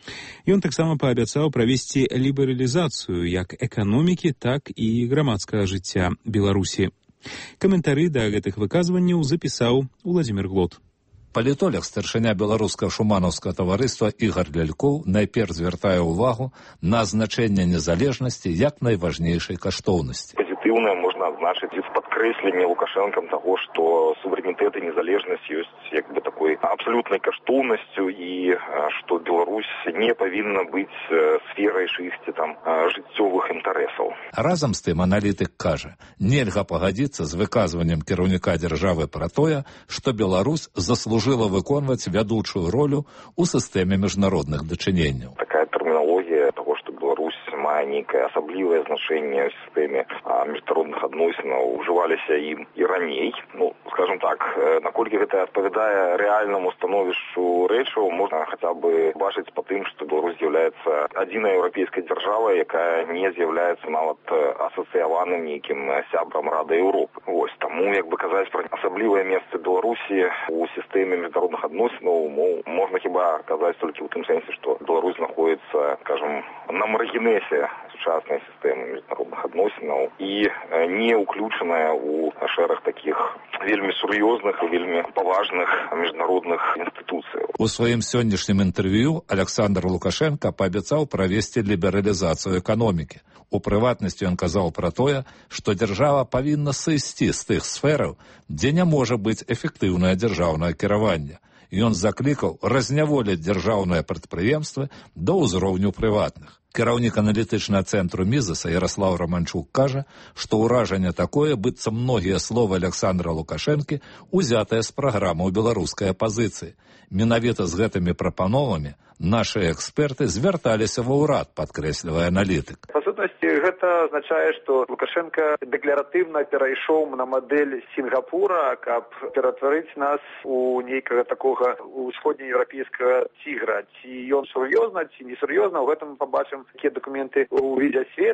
Ён таксама паабяцаў правесці лібералізацыю як эканомікі, так і грамадскага жыцця Беларусі. Каментары да гэтых выказванняў запісаў Уладзімір Глот. Палітолог, старшыня беларускага шуманаўскага таварыства Ігар Лялькоў найперш звяртае ўвагу на значэнне незалежнасці як найважнейшай каштоўнасці. Пазітыўна можна адзначыць з падкрэслення Лукашэнкам таго, што суверэнітэт і незалежнасць ёсць як бы такой абсалютнай каштоўнасцю і што Беларусь не павінна быць сферай чыйсьці там жыццёвых інтарэсаў. Разам з тым аналітык кажа, нельга пагадзіцца з выказваннем кіраўніка дзяржавы пра тое, што Беларусь заслужыла выконваць вядучую ролю ў сістэме міжнародных дачыненняў. Такая тэрміналогія таго, што Беларусь мае нейкае асаблівае значэнне ў сістэме міжнародных адносінаў, ужываліся ім і раней. Ну, скажем так, наколькі гэта адпавядае рэальнаму становішчу рэчаў, можна хаця бы бачыць па тым, што Беларусь з'яўляецца адзінай еўрапейскай дзяржавай, якая не з'яўляецца нават асацыяваным нейкім сябрам Рады Еўропы. Вось, таму, як бы казаць пра асаблівае месца Беларусі у сістэме міжнародных адносінаў, можна хіба казаць толькі ў тым сэнсе, што Беларусь знаходіцца, скажем, на маргінесе сучаснай сістэмы міжнародных адносінаў і не ўключаная ў шэраг такіх вельмі сур'ёзных і вельмі паважных міжнародных інстытуцыяў. У сваім сённяшнім інтэрв'ю Александр Лукашенко паабяцаў правесці лібералізацыю эканомікі. У прыватнасці ён казаў пра тое, што дзяржава павінна сысці з тых сфераў, дзе не можа быць эфектыўнае дзяржаўнае кіраванне. Ён заклікаў разняволіць дзяржаўныя прадпрыемствы да ўзроўню прыватных. Кіраўнік аналітычнага цэнтру Мізаса Яраслаў Раманчук кажа, што ўражанне такое, быццам многія словы Александра Лукашэнкі узятыя з праграмаў беларускай апазіцыі. Менавіта з гэтымі прапановамі нашыя эксперты звярталіся ва ўрад, падкрэслівае аналітык. Па сутнасці, гэта азначае, што Лукашенко дэкларатыўна перайшоў на мадэль Сінгапура, каб ператварыць нас у нейкага такога усходнееўрапейскага цігра. Ці ён сур'ёзна, ці несур'ёзна, у гэтым пабачым такія дакументы ўвідзе свет.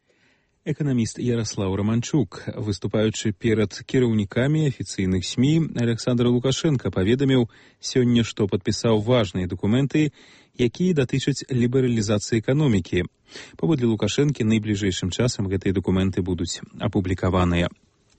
Эканаміст Яраслаў Раманчук, выступаючы перад кіраўнікамі афіцыйных СМІ, Александр Лукашенко паведаміў сёння, што падпісаў важныя дакументы, якія датычаць лібералізацыі эканомікі. Паводле Лукашэнкі, найбліжэйшым часам гэтыя дакументы будуць апублікаваныя.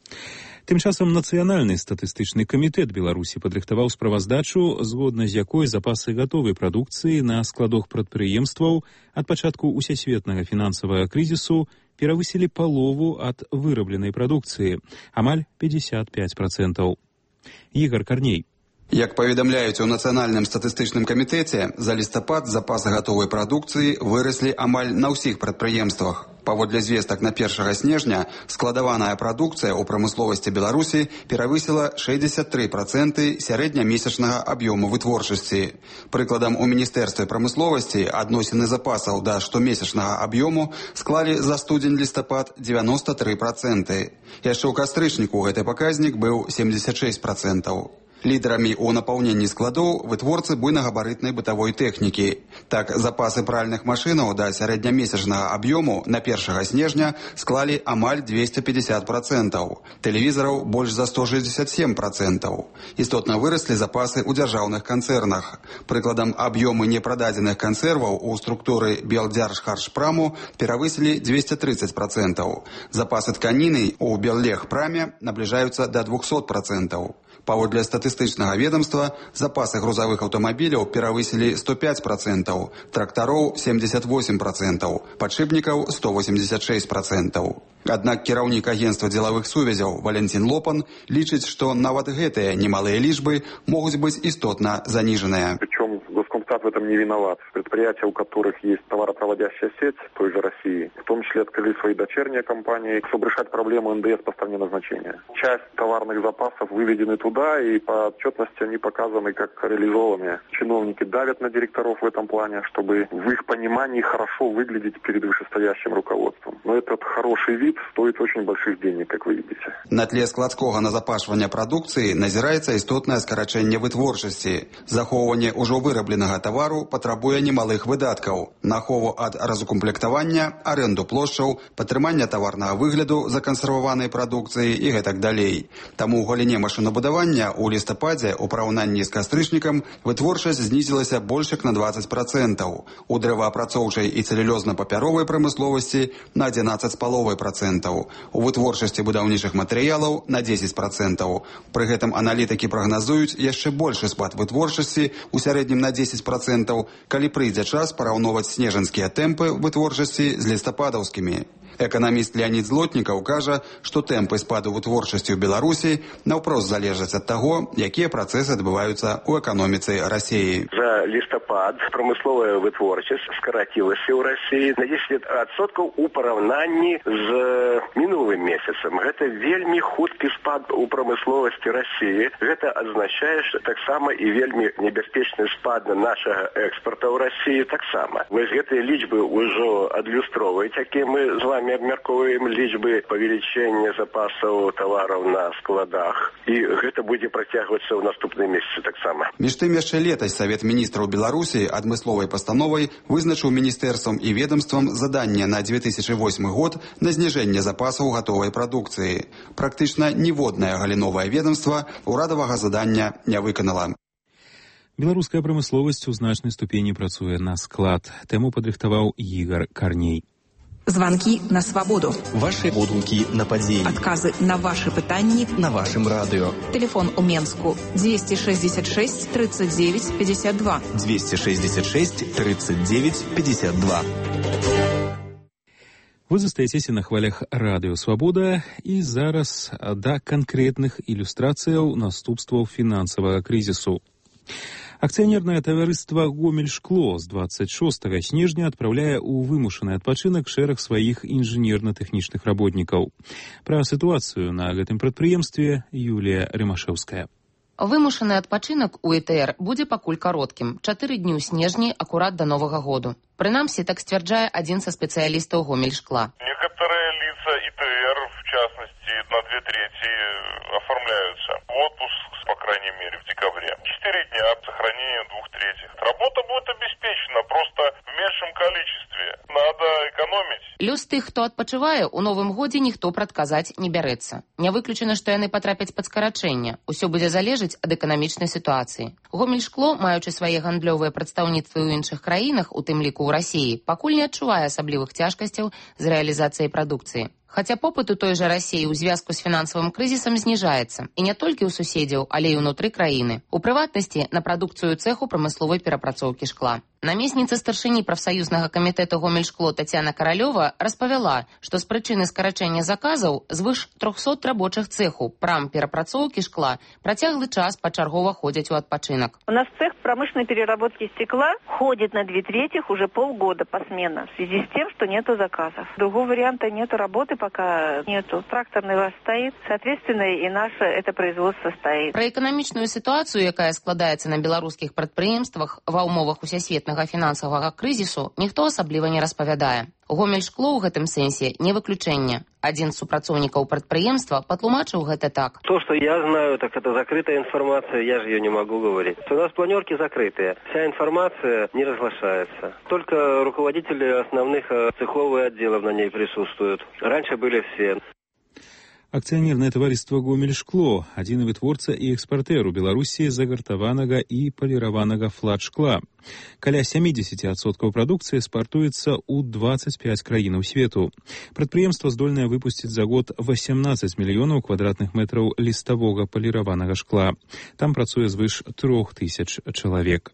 Тым часам Нацыянальны статыстычны камітэт Беларусі падрыхтаваў справаздачу, згодна з якой запасы гатовай прадукцыі на складах прадпрыемстваў ад пачатку усесветнага фінансавага крызісу перавысілі палову ад вырабленай прадукцыі, амаль пятьдесят пять процентов. Ігар Карней. Як паведамляюць у Нацыянальным статыстычным камітэце, за лістапад запасы гатовай прадукцыі выраслі амаль на ўсіх прадпрыемствах. Паводле звестак на першага снежня складаваная прадукцыя ў прамысловасці Беларусі перавысіла шэсцьдзесят тры проценты сярэднямесячнага аб'ёму вытворчасці. Прыкладам, у Міністэрстве прамысловасці адносіны запасаў да штомесячнага аб'ёму склалі за студзень-лістапад девяносто три процента. Яшчэ ў кастрычніку гэты паказнік быў семьдесят шесть процентов. Лідарамі ў напаўненні складоў вытворцы буйнагабарытнай бытавой тэхнікі. Так, запасы пральных машынаў да сярэднямесячнага аб'ёму на першага снежня склалі амаль двести пятьдесят процентов. Тэлевізараў больш за сто шестьдесят семь процентов. Істотна выраслі запасы ў дзяржаўных канцэрнах. Прыкладам, аб'ёмы непрададзеных кансерваў у структуры Белдзяржхаршпраму перавысілі двести тридцать процентов. Запасы тканіны ў Беллегпраме набліжаюцца да двухсот процентов. Паводле статыстычнага ведомства, запасы грузавых аўтамабіляў перавысілі сто пять процентов, трактароў семьдесят восемь процентов, падшипнікаў сто восемьдесят шесть процентов. Аднак кіраўнік агентства дзелавых сувязяў Валентин Лопан лічыць, што нават гэтыя немалыя лічбы могуць быць істотна заніжаныя. Причем Госкомстат в этом не виноват. Предприятия, у которых есть товаропроводящая сеть той же России, в том числе открыли свои дочерние компании, чтобы решать проблему эн дэ эс по стране назначения. Часть товарных запасов выведены туда, и по отчетности они показаны как реализованные. Чиновники давят на директоров в этом плане, чтобы в их понимании хорошо выглядеть перед вышестоящим руководством. Но этот хороший вид стоит очень больших денег, как вы видите. На тле складскога назапашвання прадукцыі назіраецца істотнае скарачэнне вытворчасці. Захоўванне ўжо вырабленага кожнага тавару патрабуе немалых выдаткаў: на ахову ад разукамплектавання, арэнду плошчаў, падтрымання таварнага выгляду закансерваванай прадукцыі і гэтак далей. Таму ў галіне машынабудавання ў лістападзе у параўнанні з кастрычнікам вытворчасць знізілася больш як на дваццаць працэнтаў, у дрэваапрацоўчай і цэлюлёзна-папяровай прамысловасці на адзінаццаць з паловай працэнтаў, у вытворчасці будаўнічых матэрыялаў на дзесяць працэнтаў. Пры гэтым аналітыкі прагназуюць яшчэ большы спад вытворчасці у сярэднім на дзесяць працэнтаў, калі прыйдзе час параўноўваць снежаньскія тэмпы вытворчасці з лістападаўскімі. Эканаміст Леонид Злотнікаў кажа, што тэмпы спаду вытворчасці ў Беларусі наўпрост залежаць ад таго, якія працэсы адбываюцца ў эканоміцы Расіі. За лістапад прамысловая вытворчасць скарацілася ў Расіі на дзесяць адсоткаў у параўнанні з мінулым месяцам. Гэта вельмі хуткі спад у прамысловасці Расіі. Гэта азначае, што таксама і вельмі небяспечны спад нашага экспарта ў Расіі таксама. Вось гэтыя лічбы ўжо адлюстроўваюць, якія мы з вами абмяркоўваем лічбы павелічэння запасаў тавараў на складах, і гэта будзе працягвацца ў наступным месяцы таксама. Між тым яшчэ летась Савет міністраў Беларусі адмысловай пастановай вызначыў міністэрствам і ведомствам заданне на две тысячи восьмы год на зніжэнне запасаў гатовай прадукцыі. Практычна ніводнае галіновае ведомства ўрадавага задання не выканала. Беларуская прамысловасць у значнай ступені працуе на склад. Тэму падрыхтаваў Ігор Карней. Звонки на свободу. Ваши водгуки на подзеи. Отказы на ваши пытанни на вашем радио. Телефон у Менску двести шестьдесят шесть тридцать девять пятьдесят два. двести шестьдесят шесть тридцать девять пятьдесят два. Вы застаецеся на хвалях радыё Свабода, і зараз да канкрэтных ілюстрацыяў наступстваў фінансавага крызісу. Акцыянернае таварыства «Гомель-Шкло» з двадцать шостага снежня адпраўляе ў вымушаны адпачынак шэраг сваіх інжынерна-тэхнічных работнікаў. Пра сітуацыю на гэтым прадпрыемстве Юлія Рымашэўская. Вымушаны адпачынак у ІТР будзе пакуль кароткім. Чатыры дні ў снежні акурат да Новага году. Прынамсі, так сцвярджае адзін са спецыялістаў «Гомель-Шкла». Некоторые лица ИТР, в частности, на две трети оформляются в отпуск, по крайней мере, в декабре. Четыре дня сохранения двух третьих. Работа будет обеспечена, просто в меньшем количестве. Надо экономить. Лёс тых, хто адпачывае, у новым годзе ніхто прадказаць не бярэцца. Не выключана, што яны патрапяць пад скарачэнне. Усё будзе залежаць ад эканамічнай сітуацыі. Гомель-Шкло, маючы свае гандлёвыя прадстаўніцтвы ў іншых краінах, у тым ліку ў Расіі, пакуль не адчувае асаблівых цяжкасцяў з рэалізацыяй прадукцыі. Хаця попыт у той жа Расіі ў звязку з фінансавым крызісам зніжаецца. І не толькі ў суседзяў, але і ўнутры краіны. У прыватнасці на прадукцыю цэху прамысловай перапрацоўкі шкла. Намесніца старшыні прафсаюзнага камітэту «Гомель-Шкло» Тацяна Каралёва распавяла, што з прычыны скарачэння заказаў звыш трохсот рабочых цэху прам перапрацоўкі шкла працяглы час пачаргова ходзяць у адпачынак. У нас цех промышленной переработки стекла ходит на две трети уже полгода посменно в связи с тем, что нету заказов. Другого варианта нету, работы пока нету. Тракторный лаз стоит, соответственно, и наше это производство стоит. Пра эканамічную сітуацыю, якая складаецца на беларускіх прадпрыемствах ва ўмовах усесветнага фінансавага крызісу, ніхто асабліва не распавядае. Гомель-Шкло ў гэтым сэнсе не выключэнне. Адзін з супрацоўнікаў прадпрыемства патлумачыў гэта так. То, что я знаю, так это закрытая информация, я же ее не могу говорить. У нас планерки закрытые, вся информация не разглашается. Только руководители основных цехов и отделов на ней присутствуют. Раньше были все. Акцыянернае таварыства «Гомель-Шкло» – адзіны вытворца і экспартэр у Беларусі загартаванага і паліраванага флат-шкла. Каля сямдзесят адсоткаў прадукцыі экспартуецца ў дваццаць пяць краінаў свету. Прадпрыемства здольнае выпусціць за год восемнадцать мільёнаў квадратных метраў ліставога паліраванага шкла. Там працуе звыш трох тысяч чалавек.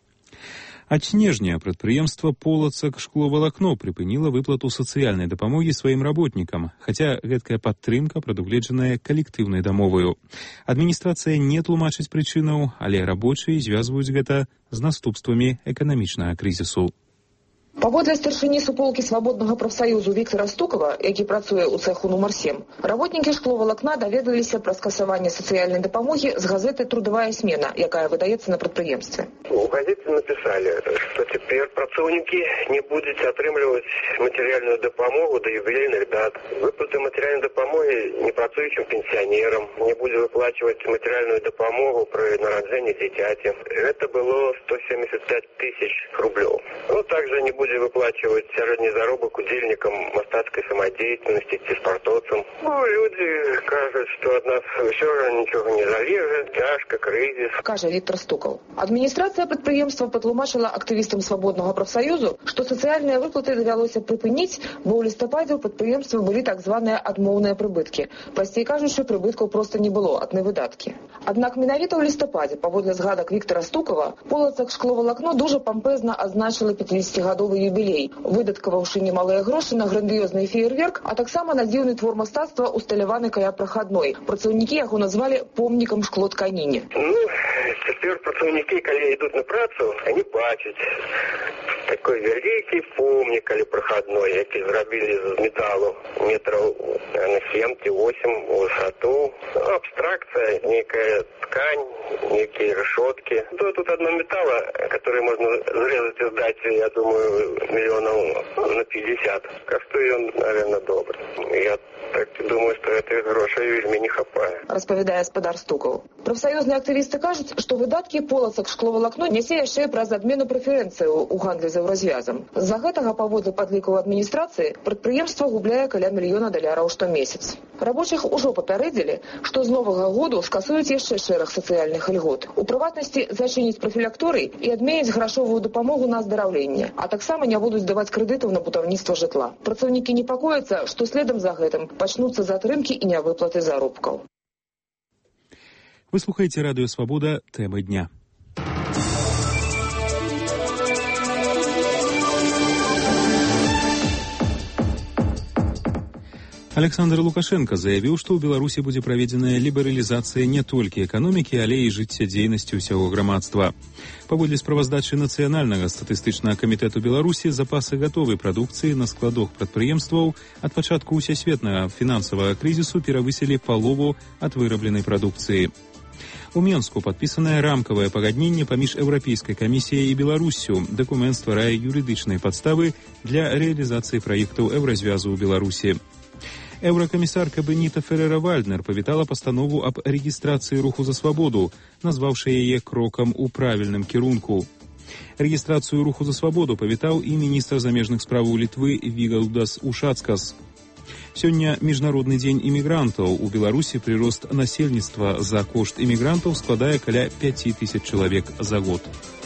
Ад снежня прадпрыемства «Полацак шкловалакно» прыпыніла выплату сацыяльнай дапамогі сваім работнікам, хаця гэткая падтрымка прадугледжаная калектыўнай дамоваю. Адміністрацыя не тлумачыць прычынаў, але рабочыя звязваюць гэта з наступствамі эканамічнага крызісу. Паводле старшыні суполкі свабоднага прафсаюзу Віктара Стукава, які працуе ў цэху нумар сем, работнікі шкловалакна даведаліся пра скасаванне сацыяльнай дапамогі з газеты «Трудовая смена», якая выдаецца на прадпрыемстве. У газеце написали, что теперь працовники не будете отрымливать материальную допомогу до юбилейных дат. Выплаты материальной допомоги непрацующим пенсионерам, не будет выплачивать материальную допомогу при народжении дитяти. Это было сто семьдесят пять тысяч рублей. Ну, также не будет выплачивать средний заработок удельникам мастацкой самодеятельности, спортовцам. Ну, люди кажут, что от нас все ничего не залежит, тяжко, кризис. Каже Віктор Стукаў. Адміністрацыя прадпрыемства патлумачыла актывістам свабоднага прафсаюзу, што сацыяльныя выплаты давялося прыпыніць, бо ў лістападзе ў прадпрыемства былі так званыя адмоўныя прыбыткі. Прасцей кажучы, прыбыткаў проста не было, адны выдаткі. Аднак менавіта ў лістападзе, паводле згадак Віктара Стукава, полацак шкловалакно дужа пампэзна адзначыла пяцідзесяцігадовы юбілей, выдаткаваўшы немалыя грошы на грандыёзны феерверк, а таксама на дзіўны твор мастацтва, усталяваны каля прахадной. Працаўнікі яго назвалі помнікам шклотканіне. Ну, теперь працовники, когда идут на працу, они бачат такой великий помник или проходной, який зробили из металлу метров на семь-восемь в высоту. Абстракция, некая ткань, некие решетки. То тут одно металла, которое можно зарезать и сдать, я думаю, миллионов на пятьдесят. Коштует он, наверное, добрый. Я так думаю, что этих грошей вельми не хапае. Распавядае гаспадар Стукаў. Прафсаюзныя актывісты кажуць, што выдаткі полацак шкловалакно нясе яшчэ праз адмену прэферэнцыяў у гандлі з еўразвязам. З-за гэтага, паводле падлікаў адміністрацыі, прадпрыемства губляе каля мільёна даляраў штомесяц. Рабочых ужо папярэдзілі, што з новага году скасуюць яшчэ шэраг сацыяльных ільгот. У прыватнасці зачыніць прафілакторый і адменяць грашовую дапамогу на аздараўленне, а таксама не будуць даваць крэдытаў на будаўніцтва жытла. Працаўнікі непакояцца, што следам за гэтым пачнуцца затрымкі і нявыплаты заробкаў. Вы слухаеце радыё «Свабода», тэмы дня. Александр Лукашенко заявіў, што ў Беларусі будзе праведзеная лібералізацыя не толькі эканомікі, але і жыццядзейнасці ўсяго грамадства. Паводле справаздачы Нацыянальнага статыстычнага камітэту Беларусі, запасы гатовай прадукцыі на складах прадпрыемстваў ад пачатку ўсесветнага фінансавага крызісу перавысілі палову ад вырабленай прадукцыі. У Менску падпісанае рамкавае пагадненне паміж Еўрапейскай камісіяй і Беларуссю. Дакумент стварае юрыдычныя падставы для рэалізацыі праектаў еўразвязу ў Беларусі. Еўракамісарка Беніта Ферера-Вальднер павітала пастанову аб рэгістрацыі руху за свабоду, назваўшы яе крокам у правільным кірунку. Рэгістрацыю руху за свабоду павітаў і міністр замежных справаў Літвы Вігалдас Ушацкас. Сёння міжнародны дзень імігрантаў. У Беларусі прырост насельніцтва за кошт імігрантаў складае каля пяць тысяч чалавек за год.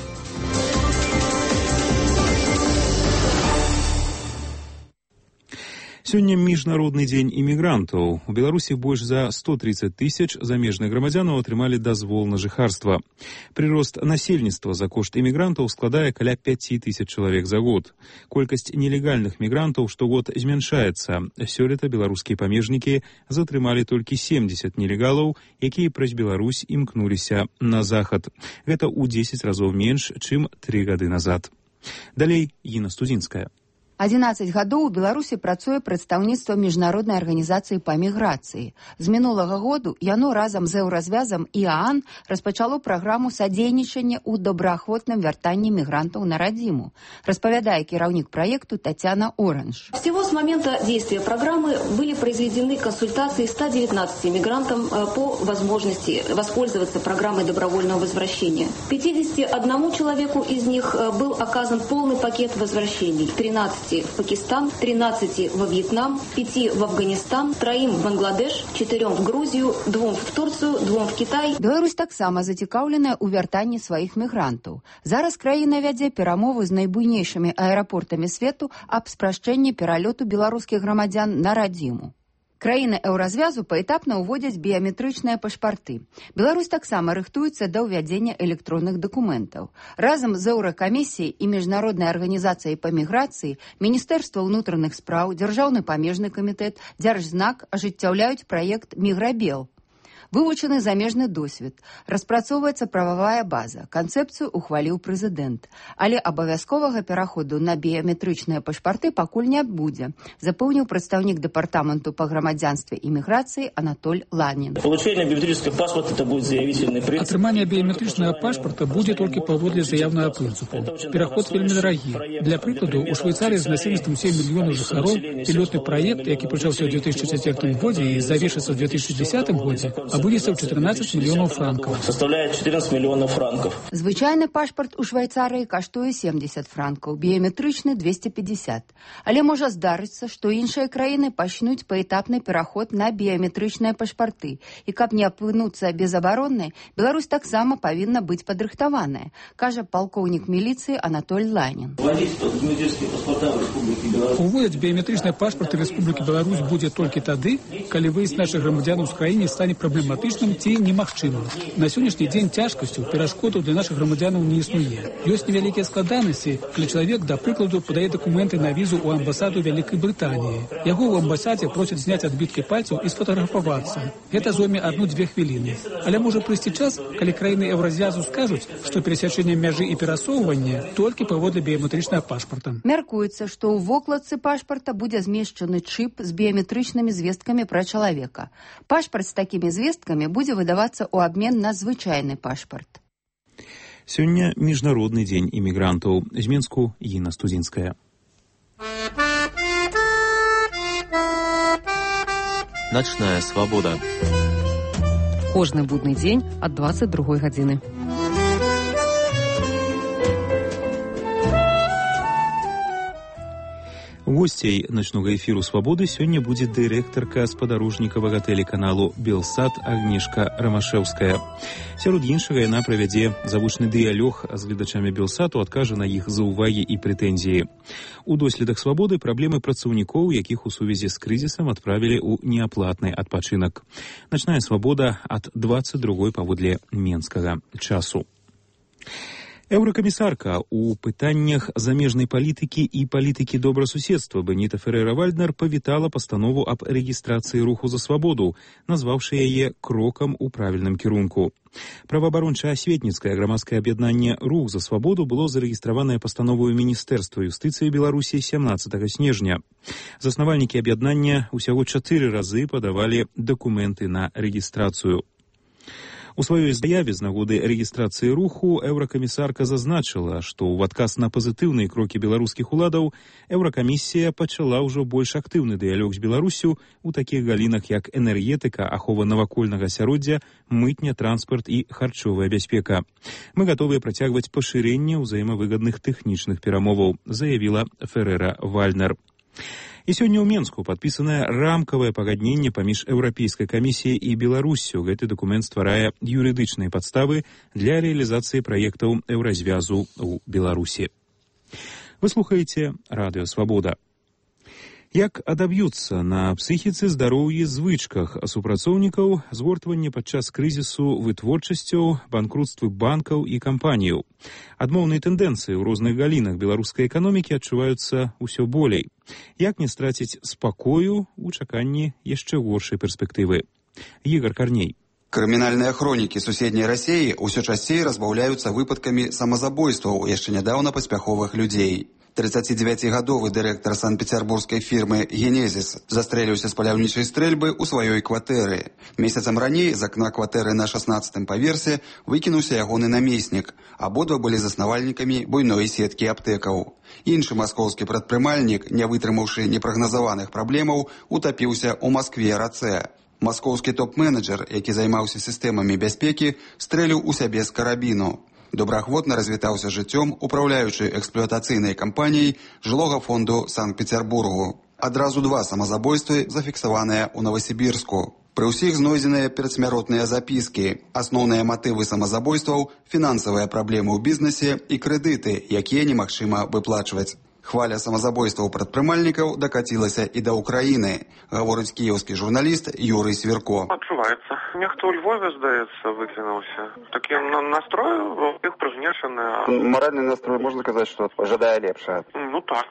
Сёння міжнародны дзень імігрантаў. У Беларусі больш за сто тридцать тысяч замежных грамадзянаў атрымалі дазвол на жыхарства. Прырост насельніцтва за кошт імігрантаў складае каля пяць тысяч чалавек за год. Колькасць нелегальных мігрантаў штогод змяншаецца. Сёлета беларускія памежнікі затрымалі толькі семьдесят нелегалаў, якія праз Беларусь імкнуліся на захад. Гэта ў дзесяць разоў менш, чым тры гады назад. Далей Інна Студзінская. адзінаццаць гадоў у Беларусі працуе прадстаўніцтва міжнароднай арганізацыі па міграцыі. З мінулага году яно разам з еўразвязам і ААН распачало праграму садзейнічання ў добраахвотным вяртанні мігрантаў на радзіму, распавядае кіраўнік праекту Татьяна Оранж. Всего с момента действия программы были произведены консультации ста девятнадцати мигрантам по возможности воспользоваться программой добровольного возвращения. пятидесяти одному человеку из них был оказан полный пакет возвращений. тринадцати в Пакистан, тринадцати во Вьетнам, пяти в Афганистан, троим в Бангладеш, четырем в Грузию, двум в Турцию, двум в Китай. Беларусь таксама зацікаўленая ў вяртанні сваіх мігрантаў. Зараз краіна вядзе перамовы з найбуйнейшымі аэрапортамі свету аб спрашчэнні пералёту беларускіх грамадзян на радзіму. Краіны еўразвязу паэтапна ўводзяць біяметрычныя пашпарты. Беларусь таксама рыхтуецца да ўвядзення электронных дакументаў. Разам з Еўракамісіяй і міжнароднай арганізацыяй па міграцыі, Міністэрства ўнутраных спраў, Дзяржаўны памежны камітэт, Дзяржзнак ажыццяўляюць праект «Міграбел». Вывучаны замежны досвед, распрацоўваецца прававая база, канцэпцыю ухваліў прэзідэнт. Але абавязковага пераходу на біяметрычныя пашпарты пакуль не будзе, запэўніў прадстаўнік дэпартаменту па грамадзянстве і міграцыі Анатоль Ланін. Атрыманне біяметрычнага пашпарта будзе толькі паводле заявнага прынцыпу. Пераход вельмі дарагі. Для прыкладу, у Швейцарыі з насельніцтвам сем мільёнаў жыхароў пілотны праект, які пачаўся ў две тысячи четвёртым годзе і завершыцца ў две тысячи десятым годзе, абудзецца ў чатырнаццаць мільёнаў франкаў. Составляет четырнадцать миллионов франков. Звычайны пашпарт у Швейцарыі каштуе семьдесят франкаў, біяметрычны двести пятьдесят. Але можа здарыцца, што іншыя краіны пачнуць паэтапны пераход на біяметрычныя пашпарты. І каб не апынуцца безабароннай, Беларусь таксама павінна быць падрыхтаваная, кажа палкоўнік міліцыі Анатоль Ланін. Уводзіць біяметрычныя пашпарты Рэспублікі Беларусь будзе толькі тады, калі выезд нашых грамадзянаў з краіны стане праблематычным ці немагчымым. На сённяшні дзень цяжкасцю перашкодаў для нашых грамадзянаў не існуе. Ёсць невялікія складанасці, калі чалавек, да прыкладу, падае дакументы на візу ў амбасаду Вялікай Брытаніі. Яго ў амбасадзе просяць зняць адбіткі пальцаў і сфотаграфавацца. Гэта зойме адну-дзве хвіліны. Але можа прыйсці час, калі краіны Еўразвязу скажуць, што перасячэнне мяжы і перасоўванне толькі паводле біяметрычнага пашпарта. Мяркуецца, што ў вокладцы пашпарта будзе змешчаны чып з біяметрычнымі звесткамі пра чалавека. Пашпарт з такімі звесткамі будзе выдавацца ў абмен на звычайны пашпарт. Сёння міжнародны дзень імігрантаў. З Менску Інна Студзінская. Начная свабода. Кожны будны дзень ад дваццаць другой гадзіны. Госцей начнога эфіру «Свабоды» сёння будзе дырэктарка спадарожнікавага тэлеканалу «Белсат» Агнешка Рамашэўская. Сярод іншага яна правядзе завучны дыялог з гледачамі «Белсату», адкажа на іх заўвагі і прэтэнзіі. У доследах «Свабоды» праблемы працаўнікоў, якіх у сувязі з крызісам адправілі ў неаплатны адпачынак. Начная свабода ад дваццаць другой паводле менскага часу. Еўракамісарка ў пытаннях замежнай палітыкі і палітыкі добрасуседства Беніта Феррэйра-Вальднер павітала пастанову аб рэгістрацыі руху за свабоду, назваўшы яе крокам у правільным кірунку. Праваабаронча-асветніцкае грамадскае аб'яднанне «Рух за свабоду» было зарэгістраванае пастановою Міністэрства юстыцыі Беларусі сямнаццатага снежня. Заснавальнікі аб'яднання ўсяго чатыры разы падавалі дакументы на рэгістрацыю. У сваёй заяве з нагоды рэгістрацыі руху еўракамісарка зазначыла, што ў адказ на пазітыўныя крокі беларускіх уладаў еўракамісія пачала ўжо больш актыўны дыялог з Беларусю ў такіх галінах, як энергетыка, ахова навакольнага асяроддзя, мытня, транспарт і харчовая бяспека. Мы гатовыя працягваць пашырэнне ўзаемавыгадных тэхнічных перамоваў, заявіла Феррэйра-Вальднер. І сёння ў Менску падпісанае рамкавае пагадненне паміж Еўрапейскай камісіяй і Беларуссю. Гэты дакумент стварае юрыдычныя падставы для рэалізацыі праектаў Еўразвязу ў Беларусі. Вы слухаеце радыё «Свабода». Як адаб'юцца на псіхіцы, здароўі, звычках супрацоўнікаў згортванне падчас крызісу вытворчасцяў, банкрутствы банкаў і кампаніяў. Адмоўныя тэндэнцыі ў розных галінах беларускай эканомікі адчуваюцца ўсё болей. Як не страціць спакою ў чаканні яшчэ горшай перспектывы? Ігор Карней. Крымінальныя хронікі суседняй Расіі ўсё часцей разбаўляюцца выпадкамі самазабойстваў яшчэ нядаўна паспяховых людзей. тридцатидзевяцігадовы дырэктар санкт-петербургскай фірмы «Генезис» застрэліўся з паляўнічай стрэльбы ў сваёй кватэры. Месяцам раней з акна кватэры на шаснаццатым паверсе выкінуўся ягоны намеснік. Абодва былі заснавальнікамі буйной сеткі аптэкаў. Іншы маскоўскі прадпрымальнік, не вытрымаўшы непрагназаваных праблемаў, утапіўся ў Маскве-рацэ. Маскоўскі топ-менеджер, які займаўся сістэмамі бяспекі, стрэліў у сябе з карабіну. Добраахвотна развітаўся жыццём, упраўляючы эксплуатацыйнай кампаніяй жылога фонду Санкт-Петербургу. Адразу два самазабойствы зафіксаваныя ў Новасібірску. Пры ўсіх знойдзеныя перадсмяротныя запіскі. Асноўныя матывы самазабойстваў – фінансавыя праблемы ў бізнесе і крэдыты, якія немагчыма выплачваць. Хваля самазабойстваў прадпрымальнікаў дакацілася і да Ўкраіны, гаворыць кіеўскі журналіст Юрый Свірко. Адчуваецца. Нехто ў Львове, здаецца, выкінуўся. Такі настрой у іх прыгнечаны. Маральны настрой, можна казаць, што жадае лепшае? Ну так, так.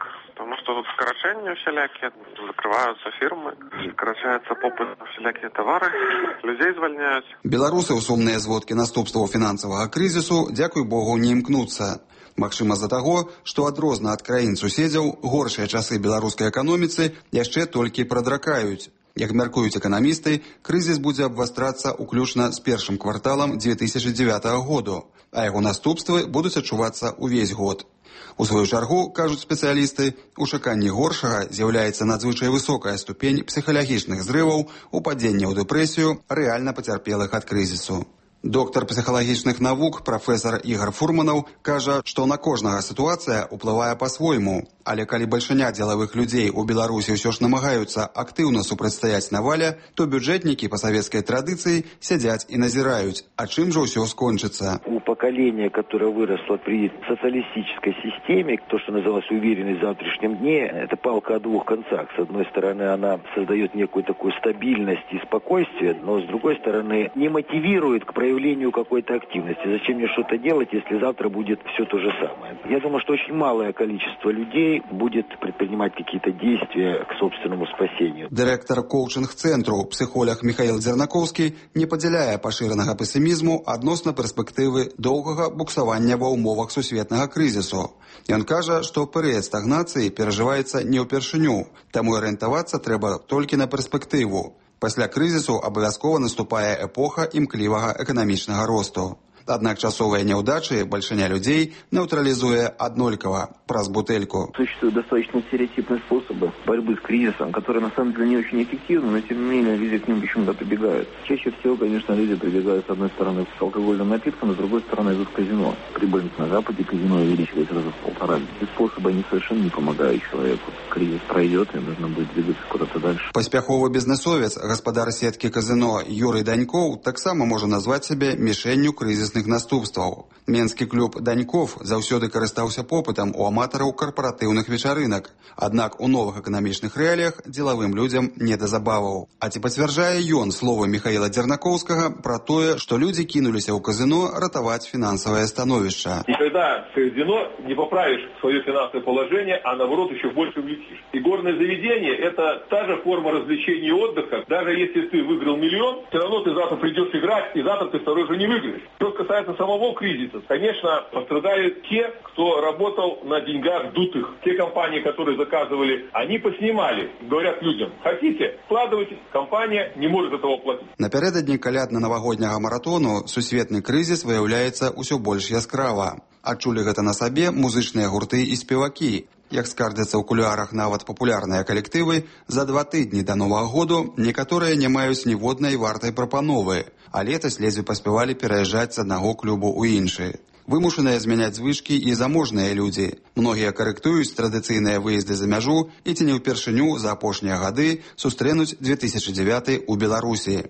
Потому что тут сокращения всякие, закрываются фирмы, сокращается попыт на всякие товары, людей звольняют. Беларусы ў сумныя зводкі наступстваў фінансавага крызісу, дзякуй Богу, не імкнуцца. Магчыма, з-за таго, што адрозна ад краін суседзяў горшыя часы беларускай эканоміцы яшчэ толькі прадракаюць. Як мяркуюць эканамісты, крызіс будзе абвастрацца ўключна з першым кварталам дзве тысячы дзевятага году, а яго наступствы будуць адчувацца ўвесь год. У сваю чаргу, кажуць спецыялісты, у чаканні горшага з'яўляецца надзвычай высокая ступень псіхалагічных зрываў, упадзення ў дэпрэсію рэальна пацярпелых ад крызісу. Доктар псіхалагічных навук, прафесар Ігар Фурманаў, кажа, што на кожнага сітуацыя ўплывае па-свойму. Але калі бальшыня дзелавых людзей у Беларусі ўсё ж намагаюцца актыўна супрацьстаяць навале, то бюджэтнікі па савецкай традыцыі сядзяць і назіраюць. А чым жа ўсё скончыцца? У поколения, которое выросло при социалистической системе, то, что называлось уверенность в завтрашнем дне, это палка о двух концах. С одной стороны, она создает некую такую стабильность и спокойствие, но с другой стороны, не мотивирует к проявлению какой-то активности. Зачем мне что-то делать, если завтра будет все то же самое? Я думаю, что очень малое количество людей будет предпринимать какие-то действия к собственному спасению. Директор коучинг-центру, психолог Михаил Дзернаковский, не падзяляе пашыранага пессімізму адносна перспектывы доўгага буксавання ва ўмовах сусветнага крызісу. Ён кажа, што перыяд стагнацыі перажываецца не ўпершыню, таму арыентавацца трэба толькі на перспектыву. Пасля крызісу абавязкова наступае эпоха імклівага эканамічнага росту. Однако часовые неудачи большиня людей нейтрализуя однолького, праз бутыльку. Существуют достаточно стереотипные способы борьбы с кризисом, которые на самом деле не очень эффективны, но тем не менее люди к ним почему-то прибегают. Чаще всего, конечно, люди прибегают с одной стороны с алкогольным напитком, а с другой стороны идут в казино. Прибыльность на Западе казино увеличивается раза в полтора. Эти способы, они совершенно не помогают человеку. Кризис пройдет, и нужно будет двигаться куда-то дальше. Паспяховы бізнесовец, гаспадар сеткі казино Юрий Даньков, таксама можа назваць сябе мішэнню крызісных наступстваў. Менскі клуб Даньков заўсёды карыстаўся попытам у аматараў карпаратыўных вечарынак. Аднак у новых эканамічных рэаліях дзелавым людзям не да забаваў. А ці пацвярджае ён словы Михаила Дзернаковскага пра тое, што людзі кінуліся ў казино ратаваць фінансавае становішча. Никогда в казино не поправишь свое финансовое положение, а наоборот еще больше влетишь. И горное заведение – это та же форма развлечения и отдыха. Даже если ты выиграл миллион, все равно ты завтра придешь играть, и завтра ты второй же не выиграешь. Что касается самого кризиса, конечно, пострадают те, кто работал на деньгах дутых. Те компании, которые заказывали, они поснимали. Говорят людям, хотите, вкладывайте, компания не может этого платить. Напярэдадні калядна-навагодняга маратону сусветны крызіс выяўляецца ўсё больш яскрава. Адчулі гэта на сабе музычныя гурты і спевакі. Як скардзяцца ў кулуарах нават папулярныя калектывы, за два тыдні да Новага году некаторыя не маюць ніводнай вартай прапановы, а летась ледзьве паспявалі пераязджаць з аднаго клубу ў іншы. Вымушаныя змяняць звычкі і заможныя людзі. Многія карэктуюць традыцыйныя выезды за мяжу і ці не ўпершыню за апошнія гады сустрэнуць две тысячы дзевяты ў Беларусі.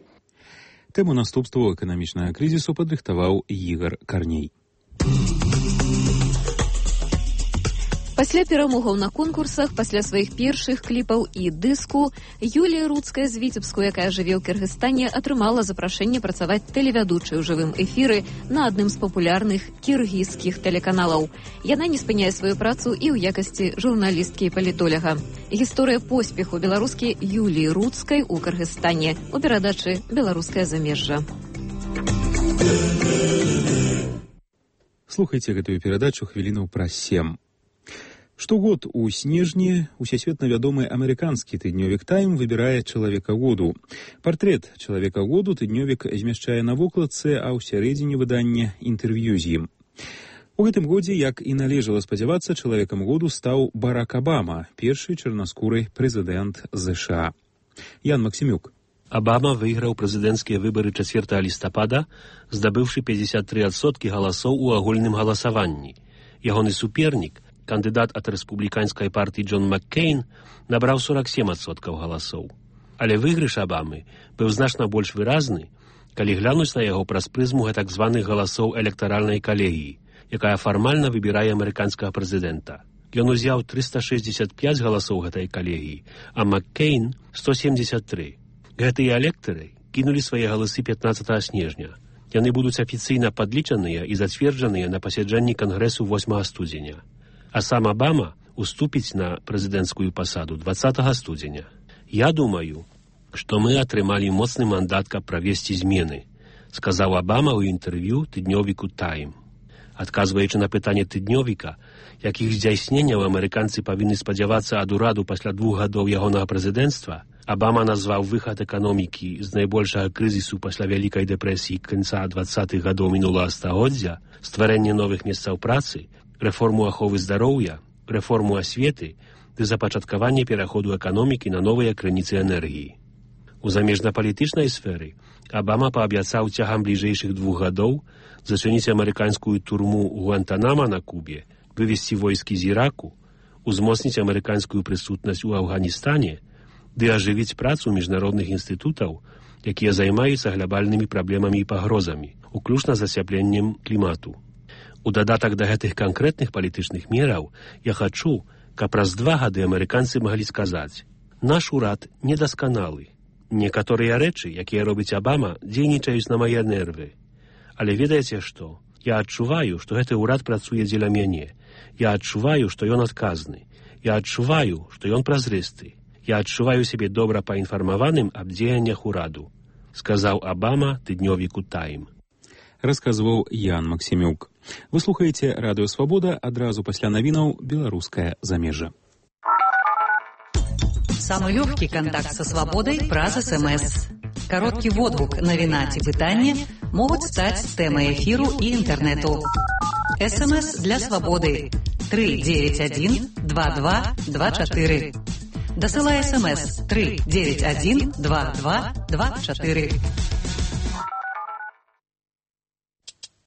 Тэму наступстваў эканамічнага крызісу падрыхтаваў Ігар Карней. Пасля перамогаў на конкурсах, пасля сваіх першых кліпаў і дыску, Юлія Руцкая з Віцебску, якая жыве ў Кыргызстане, атрымала запрашэнне працаваць тэлевядучай у жывым эфіры на адным з папулярных кіргізскіх тэлеканалаў. Яна не спыняе сваю працу і ў якасці журналісткі і палітоляга. Гісторыя поспеху беларускі Юліі Руцкай у Кыргызстане у перадачы «Беларускае замежжа». Слухайце гэтую перадачу хвілінаў праз сем. Штогод у снежні усесветна вядомы амерыканскі тыднёвік «Тайм» выбірае чалавека году. Партрэт чалавека году тыднёвік змяшчае на вокладцы, а ў сярэдзіне выдання інтэрв'ю з ім. У гэтым годзе, як і належала спадзявацца, чалавекам году стаў Барак Абама, першы чарнаскуры прэзідэнт ЗША. Ян Максімюк. Абама выйграў прэзідэнцкія выбары чацвёртага лістапада, здабыўшы пятьдесят три адсоткі галасоў у агульным галасаванні. Ягоны супернік, кандыдат ад рэспубліканскай партыі Джон Маккейн, набраў сорок семь адсоткаў галасоў. Але выйгрыш Абамы быў значна больш выразны, калі глянуць на яго праз прызму гэтак званых галасоў электаральнай калегіі, якая фармальна выбірае амерыканскага прэзідэнта. Ён узяў триста шестьдесят пять галасоў гэтай калегіі, а Маккейн – сто семьдесят три. Гэтыя электары кінулі свае галасы пятнаццатага снежня. Яны будуць афіцыйна падлічаныя і зацверджаныя на пасяджэнні Кангрэсу восьмага студзеня. А сам Абама уступіць на прэзідэнцкую пасаду двадцатага студзеня. Я думаю, што мы атрымалі моцны мандат, каб правесці змены, сказаў Абама ў інтэрв'ю тыднёвіку «Тайм». Адказваючы на пытанне тыднёвіка, якіх здзяйсненняў амерыканцы павінны спадзявацца ад ураду пасля двух гадоў ягонага прэзідэнцтва, Абама назваў выхад эканомікі з найбольшага крызісу пасля вялікай дэпрэсіі канца двадцатых гадоў мінулага стагоддзя, стварэнне новых месцаў працы, рэформу аховы здароўя, рэформу асветы ды запачаткаванне пераходу эканомікі на новыя крыніцы энергіі. У замежнапалітычнай сферы Абама паабяцаў цягам бліжэйшых двух гадоў зачыніць амерыканскую турму Гуантанамо на Кубе, вывесці войскі з Іраку, узмоцніць амерыканскую прысутнасць у Афганістане ды ажывіць працу міжнародных інстытутаў, якія займаюцца глобальнымі праблемамі і пагрозамі, уключна з ацяпленнем клімату. У дадатак да гэтых канкрэтных палітычных мераў я хачу, каб праз два гады амерыканцы маглі сказаць: «Наш урад недасканалы. Некаторыя рэчы, якія робіць Абама, дзейнічаюць на мае нервы. Але ведаеце што? Я адчуваю, што гэты ўрад працуе дзеля мяне. Я адчуваю, што ён адказны. Я адчуваю, што ён празрысты. Я адчуваю сябе добра паінфармаваным аб дзеяннях ураду», сказаў Абама тыднёвіку «Тайм». Расказваў Ян Максімюк. Вы слухаеце Радыё Свабода, адразу пасля навінаў «Беларускае замежжа». Самый легкий контакт со свободой праз СМС. Короткий водгук навіна ці пытанне могуць стаць тэмай эфіру і інтэрнэту. СМС для свободы три девять один два два два четыре. Дасылай СМС три девять один два два два четыре.